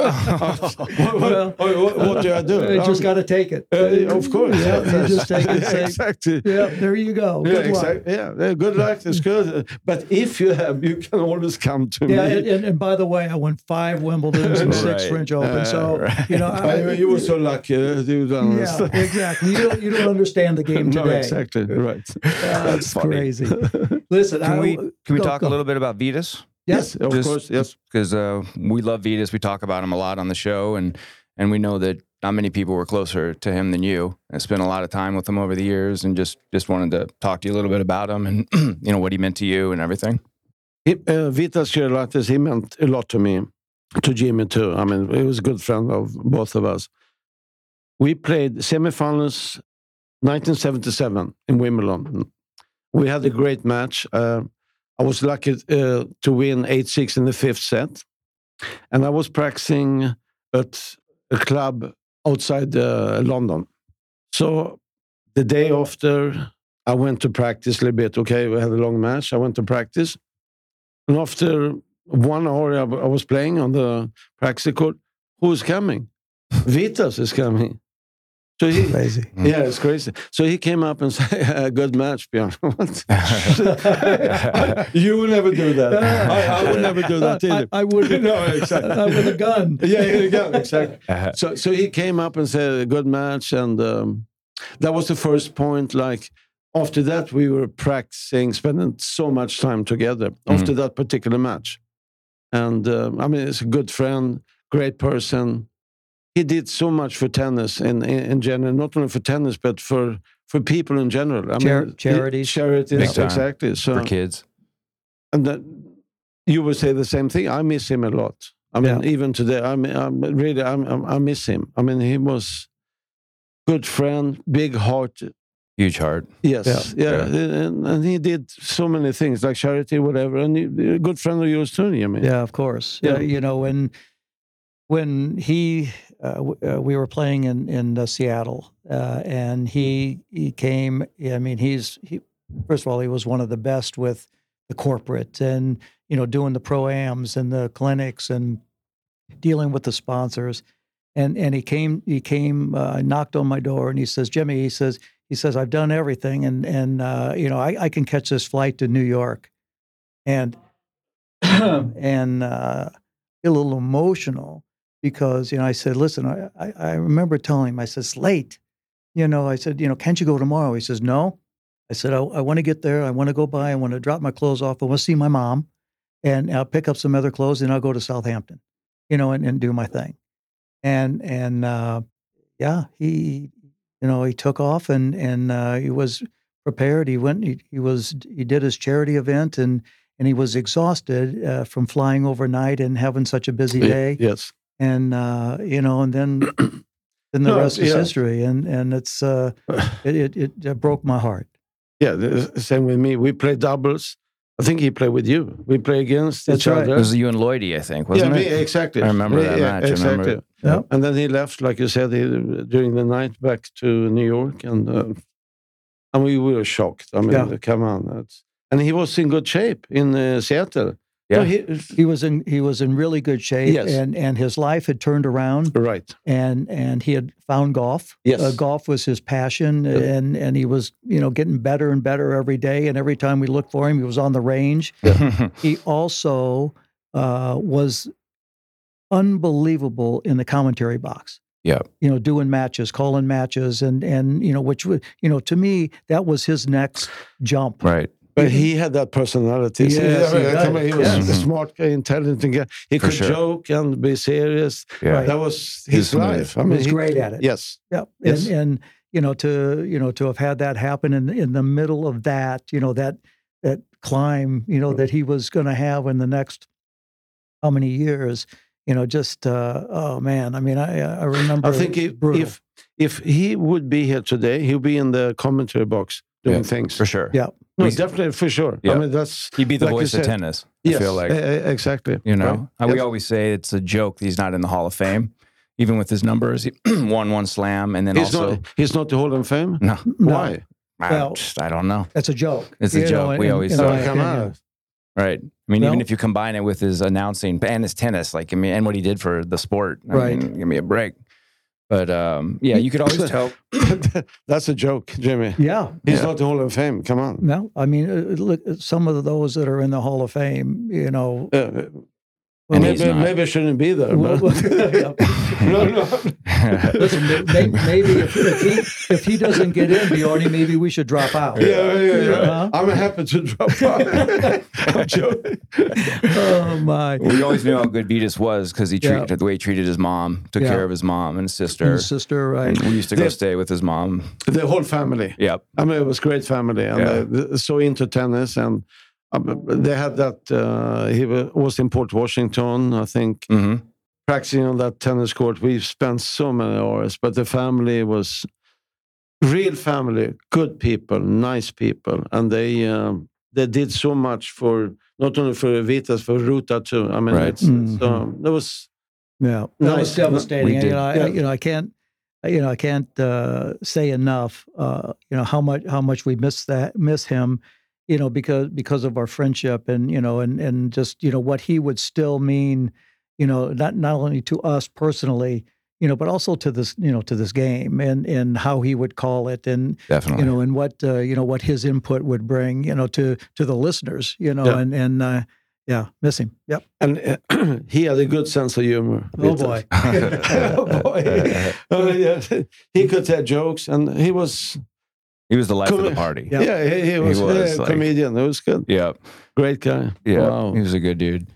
What do I do? You just got to take it. Of course. Yeah, you just take it. Say, Exactly. yeah, there you go. Yeah, Good luck. exactly. Yeah, good luck. That's good. But if you have, you can always come to Yeah, me. and by the way, I won 5 Wimbledons and 6 Right. French Open. So you know, You were so lucky. You don't yeah, understand. exactly. You don't understand the game today. No, exactly. Right. That's funny. crazy. Listen, Can we go, talk go. a little bit about Vitas? Yes, of Just- course. Yes. Because we love Vitas. We talk about him a lot on the show, and we know that not many people were closer to him than you. I spent a lot of time with him over the years, and just wanted to talk to you a little bit about him and you know what he meant to you and everything. Vitas Gerlaitis, he meant a lot to me, to Jimmy too. I mean, he was a good friend of both of us. We played semifinals 1977 in Wimbledon. We had a great match. I was lucky to win 8-6 in the 5th set. And I was practicing at a club outside London. So the day after, I went to practice a little bit. Okay, we had a long match. I went to practice. And after 1 hour I was playing on the practice court, who's coming? Vitas is coming. So he, Crazy. yeah, it's crazy. So he came up and said, good match, Björn. You would never do that. I would never do that either. I would. No, exactly. With a gun. Yeah, exactly. So he came up and said, good match. And that was the first point. Like, after that, we were practicing, spending so much time together after that particular match. And I mean, he's a good friend, great person. He did so much for tennis in general, not only for tennis, but for people in general. I mean, charities. Charities, Big time. exactly. So, For kids. and that, you would say the same thing. I miss him a lot. I mean, even today, I miss him. I mean, he was good friend, big heart. Huge heart. Yes, yeah. And he did so many things like charity, whatever. And a good friend of yours too, I mean. Yeah, of course. Yeah. You know, when he we were playing in Seattle, and he came. I mean, he first of all, he was one of the best with the corporate and doing the pro-ams and the clinics and dealing with the sponsors. And he came, knocked on my door, and he says, Jimmy, he says, I've done everything, and I can catch this flight to New York, and a little emotional because I said, listen, I remember telling him, I said, it's late, I said, can't you go tomorrow? He says, no. I said, I want to get there. I want to go by. I want to drop my clothes off. I want to see my mom, and I'll pick up some other clothes, and I'll go to Southampton, and do my thing. And yeah, he took off and he was prepared. He went. He did his charity event, and he was exhausted from flying overnight and having such a busy day. Yes. And and then the rest is history. And it's it broke my heart. Yeah, the same with me. We play doubles. I think he played with you. We play against each other. It was you and Lloydie, I think, wasn't it? Exactly. I remember that match. Exactly. I remember it. Yeah. And then he left, like you said, during the night back to New York, and we were shocked. I mean, come on, and he was in good shape in Seattle. Yeah, he was in really good shape, Yes. and his life had turned around. Right. And he had found golf. Yes. Golf was his passion, and he was getting better and better every day. And every time we looked for him, he was on the range. He also was unbelievable in the commentary box. Yeah. Doing matches, calling matches, and which would to me that was his next jump. Right. But he had that personality. Yes, he was a smart guy, intelligent guy. He could joke and be serious. Yeah. That was his life. I mean, He was great at it. Yes. Yeah. Yes. And to have had that happen in the middle of that, that climb, that he was going to have in the next how many years, oh man. I mean, I remember. I think if he would be here today, he'll be in the commentary box doing things. For sure. Yeah. No, definitely, for sure. Yeah. I mean, that's... He'd be the like you voice of said. tennis, Yes, I feel like. Exactly. Right? And We always say it's a joke that he's not in the Hall of Fame. Even with his numbers, he won one slam, and then He's not the Hall of Fame? No. Why? I don't know. That's a joke. It's a joke. We always in say. my Come opinion. on. Right. I mean, Well- even if you combine it with his announcing and his tennis, like, I mean, and what he did for the sport, I Right. mean, give me a break. But yeah, you could always tell. That's a joke, Jimmy. Yeah. He's not the Hall of Fame. Come on. No, I mean, look, some of those that are in the Hall of Fame, you know. And he's not. Maybe I shouldn't be there. But no. Listen, maybe if he doesn't get in, Bjorny, maybe we should drop out. Yeah. I'm happy to drop out. I'm joking. Oh my! We always knew how good Vitas was because he treated Yeah. the way he treated his mom, took Yeah. care of his mom and his sister. His sister, right? And we used to go The- stay with his mom. The whole family. Yep. I mean, it was a great family, and Yeah. they're so into tennis. And they had that. He was in Port Washington, I think, Hmm. practicing on that tennis court. We spent so many hours, but the family was real family, good people, nice people, and they did so much for not only for Vitas, for Ruta too. I mean, Right. that was. Yeah, that was Nice. devastating. We And, did. I can't say enough. How much we miss him. Because of our friendship, and and just what he would still mean. Not only to us personally, but also to this game, and how he would call it, and Definitely. and what his input would bring, to the listeners, Yeah. and miss him. Yep. And he had a good sense of humor. Oh boy. Oh boy. Yeah. He could tell jokes, and he was. He was the life of the party. Yeah. Yeah, he was, was, a like- comedian. It was good. Yep. Great guy. Yeah. Wow. He was a good dude.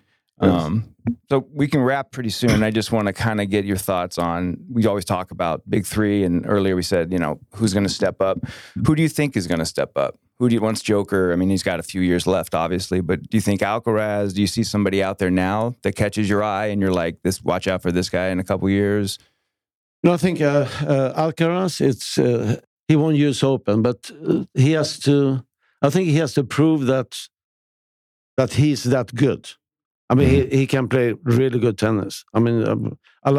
So we can wrap pretty soon. I just want to kind of get your thoughts on, we always talk about big three, and earlier we said, who's going to step up? Who do you think is going to step up? Once Joker, I mean, he's got a few years left, obviously, but do you think Alcaraz, do you see somebody out there now that catches your eye and you're like, watch out for this guy in a couple years? No, I think Alcaraz, he won US Open, but I think he has to prove that he's that good. I mean, he can play really good tennis. I mean, I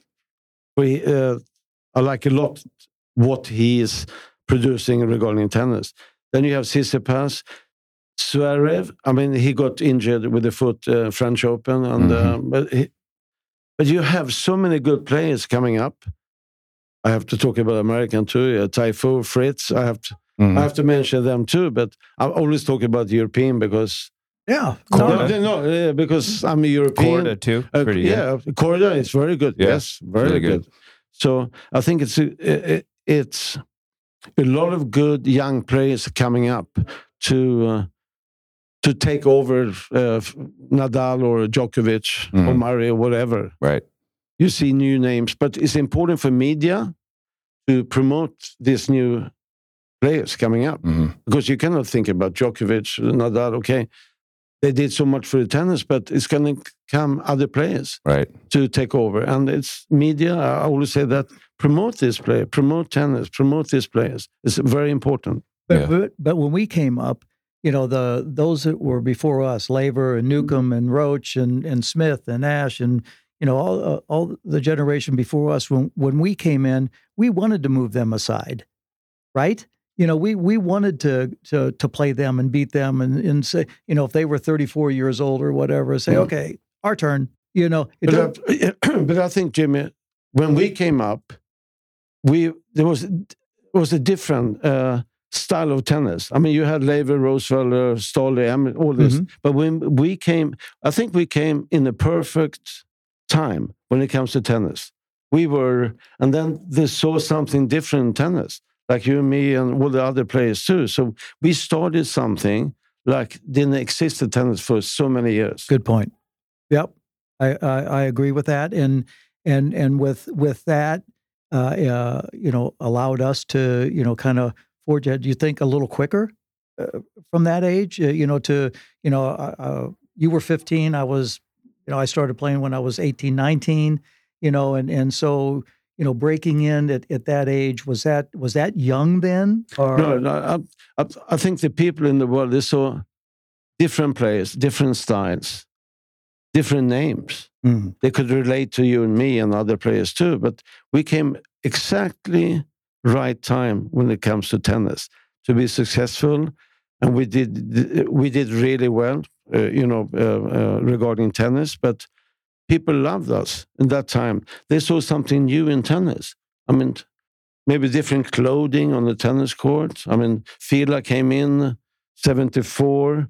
like a lot what he is producing regarding tennis. Then you have Tsitsipas, Zverev. I mean, he got injured with the foot French Open, and but you have so many good players coming up. I have to talk about American too. Taifu, Fritz. I have to mention them too. But I always talk about European because. Yeah. No, because I'm a European. Korda too. Pretty good. Yeah, Korda is very good. Yeah, Yes, very really good. good. So I think it's a lot of good young players coming up to take over Nadal or Djokovic or Murray or whatever. Right. You see new names, but it's important for media to promote these new players coming up because you cannot think about Djokovic, Nadal. Okay, they did so much for the tennis, but it's going to come other players to take over. And it's media. I always say that promote this player, promote tennis, promote these players. It's very important. But when we came up, those that were before us, Laver and Newcomb and Roach and Smith and Ash and all the generation before us, when we came in, we wanted to move them aside, right? We wanted to play them and beat them and say, if they were 34 years old or whatever, say, okay, our turn. But I think, Jimmy, when we came up, there was a different style of tennis. I mean, you had Laver, Roosevelt, Stolle, all this. But when we came, I think we came in the perfect time when it comes to tennis. And then they saw something different in tennis, like you and me and all the other players too. So we started something like didn't exist in tennis for so many years. Good point. Yep, I agree with that, and with that, allowed us to kind of forge ahead. Do you think a little quicker from that age? You were 15. I was, I started playing when I was 18, 19. And so. Breaking in at that age, was that young then? Or? No, I think the people in the world, they saw different players, different styles, different names. They could relate to you and me and other players too. But we came exactly right time when it comes to tennis to be successful, and we did really well, regarding tennis. But people loved us in that time. They saw something new in tennis. I mean, maybe different clothing on the tennis court. I mean, Fila came in 74.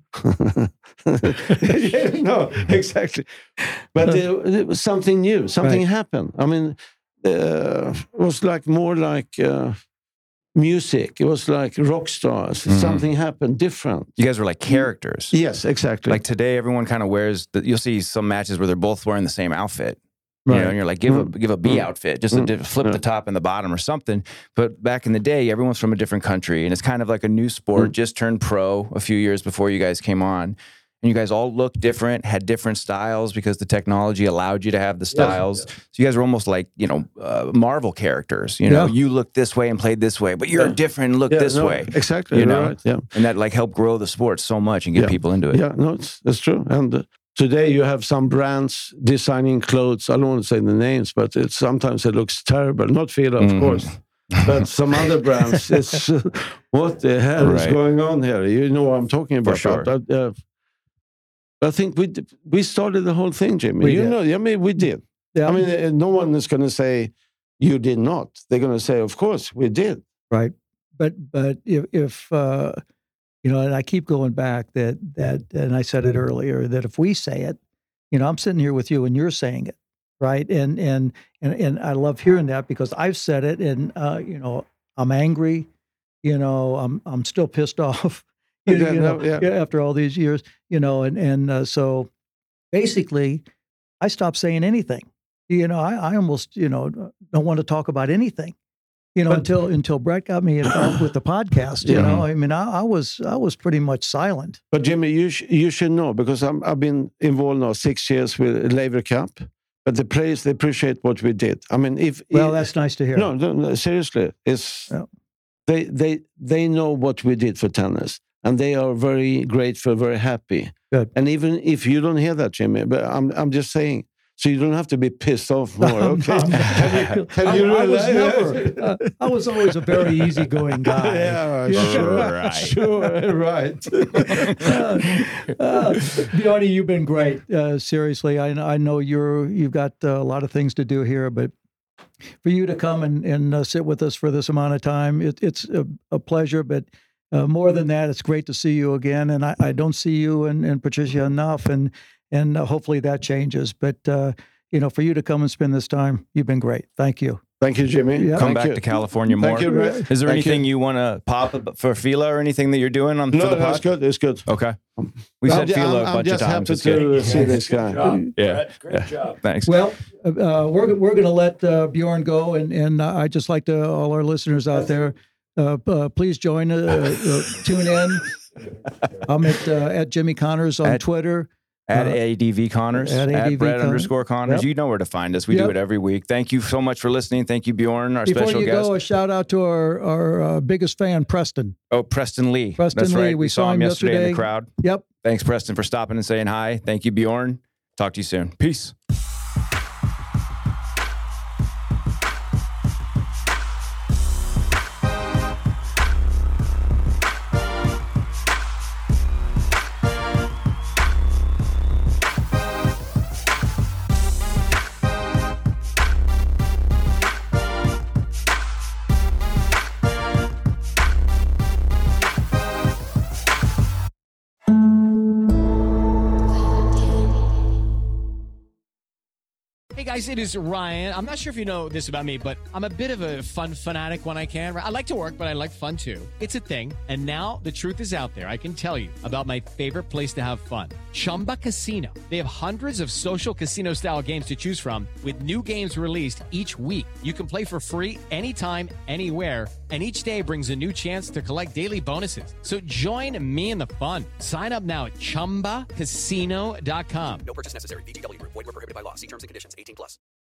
No, exactly. But it was something new. Something happened. I mean, it was more like music. It was like rock stars. Something happened different. You guys were like characters. Yes, exactly. Like today, everyone kind of wears. You'll see some matches where they're both wearing the same outfit. Right. You know, and you're like, give a B outfit, just to flip the top and the bottom or something. But back in the day, everyone's from a different country, and it's kind of like a new sport. Just turned pro a few years before you guys came on, and you guys all looked different, had different styles because the technology allowed you to have the styles. So you guys were almost like Marvel characters. You know, you look this way and played this way, but you're different and look this way. Exactly. You know, right. Yeah, and that like helped grow the sport so much and get people into it. Yeah, no, that's true. And today you have some brands designing clothes. I don't want to say the names, but sometimes it looks terrible. Not Fila, of course, but some other brands. It's what the hell is going on here? You know what I'm talking about? For sure. I think we started the whole thing, Jimmy. We did. Yeah. I mean, no one is going to say you did not. They're going to say, of course, we did. Right. But if and I keep going back that, and I said it earlier, that if we say it, I'm sitting here with you and you're saying it, right? And I love hearing that because I've said it, and I'm angry, I'm still pissed off, after all these years, and so basically, I stopped saying anything. I almost don't want to talk about anything. Until Brett got me involved with the podcast, I mean, I was pretty much silent. But Jimmy, you should know, because I've been involved now 6 years with Laver Cup, but the players, they appreciate what we did. I mean, that's nice to hear. No, seriously, they know what we did for tennis, and they are very grateful, very happy. Good. And even if you don't hear that, Jimmy, but I'm just saying. So you don't have to be pissed off more, okay? I was always a very easygoing guy. Sure, right. Bjorn, you've been great. Seriously, I know you've got a lot of things to do here, but for you to come and sit with us for this amount of time, it's a pleasure. But more than that, it's great to see you again. And I don't see you and Patricia enough, and hopefully that changes. But, for you to come and spend this time, you've been great. Thank you. Thank you, Jimmy. Yeah. Come back to California more. Thank you, Brett. Is there anything you want to pop for Fila or anything that you're doing for the pod? No, it's good. It's good. Okay. We said Fila a bunch of times. I'm just happy to see this guy. Great job. Thanks. Well, we're going to let Bjorn go, and I'd just like to, all our listeners out there, please join, tune in. I'm at Jimmy Connors on Twitter. At ADV Connors, at Brett _Connors. Yep. You know where to find us. We do it every week. Thank you so much for listening. Thank you, Bjorn, our special guest. Before you go, a shout out to our biggest fan, Preston. Oh, Preston Lee. That's Lee. Right. We saw him yesterday in the crowd. Yep. Thanks, Preston, for stopping and saying hi. Thank you, Bjorn. Talk to you soon. Peace. Guys, it is Ryan. I'm not sure if you know this about me, but I'm a bit of a fun fanatic when I can. I like to work, but I like fun too. It's a thing. And now the truth is out there. I can tell you about my favorite place to have fun. Chumba Casino. They have hundreds of social casino style games to choose from with new games released each week. You can play for free anytime, anywhere. And each day brings a new chance to collect daily bonuses. So join me in the fun. Sign up now at ChumbaCasino.com. No purchase necessary. VGW Group. Void where prohibited by law. See terms and conditions. 18+.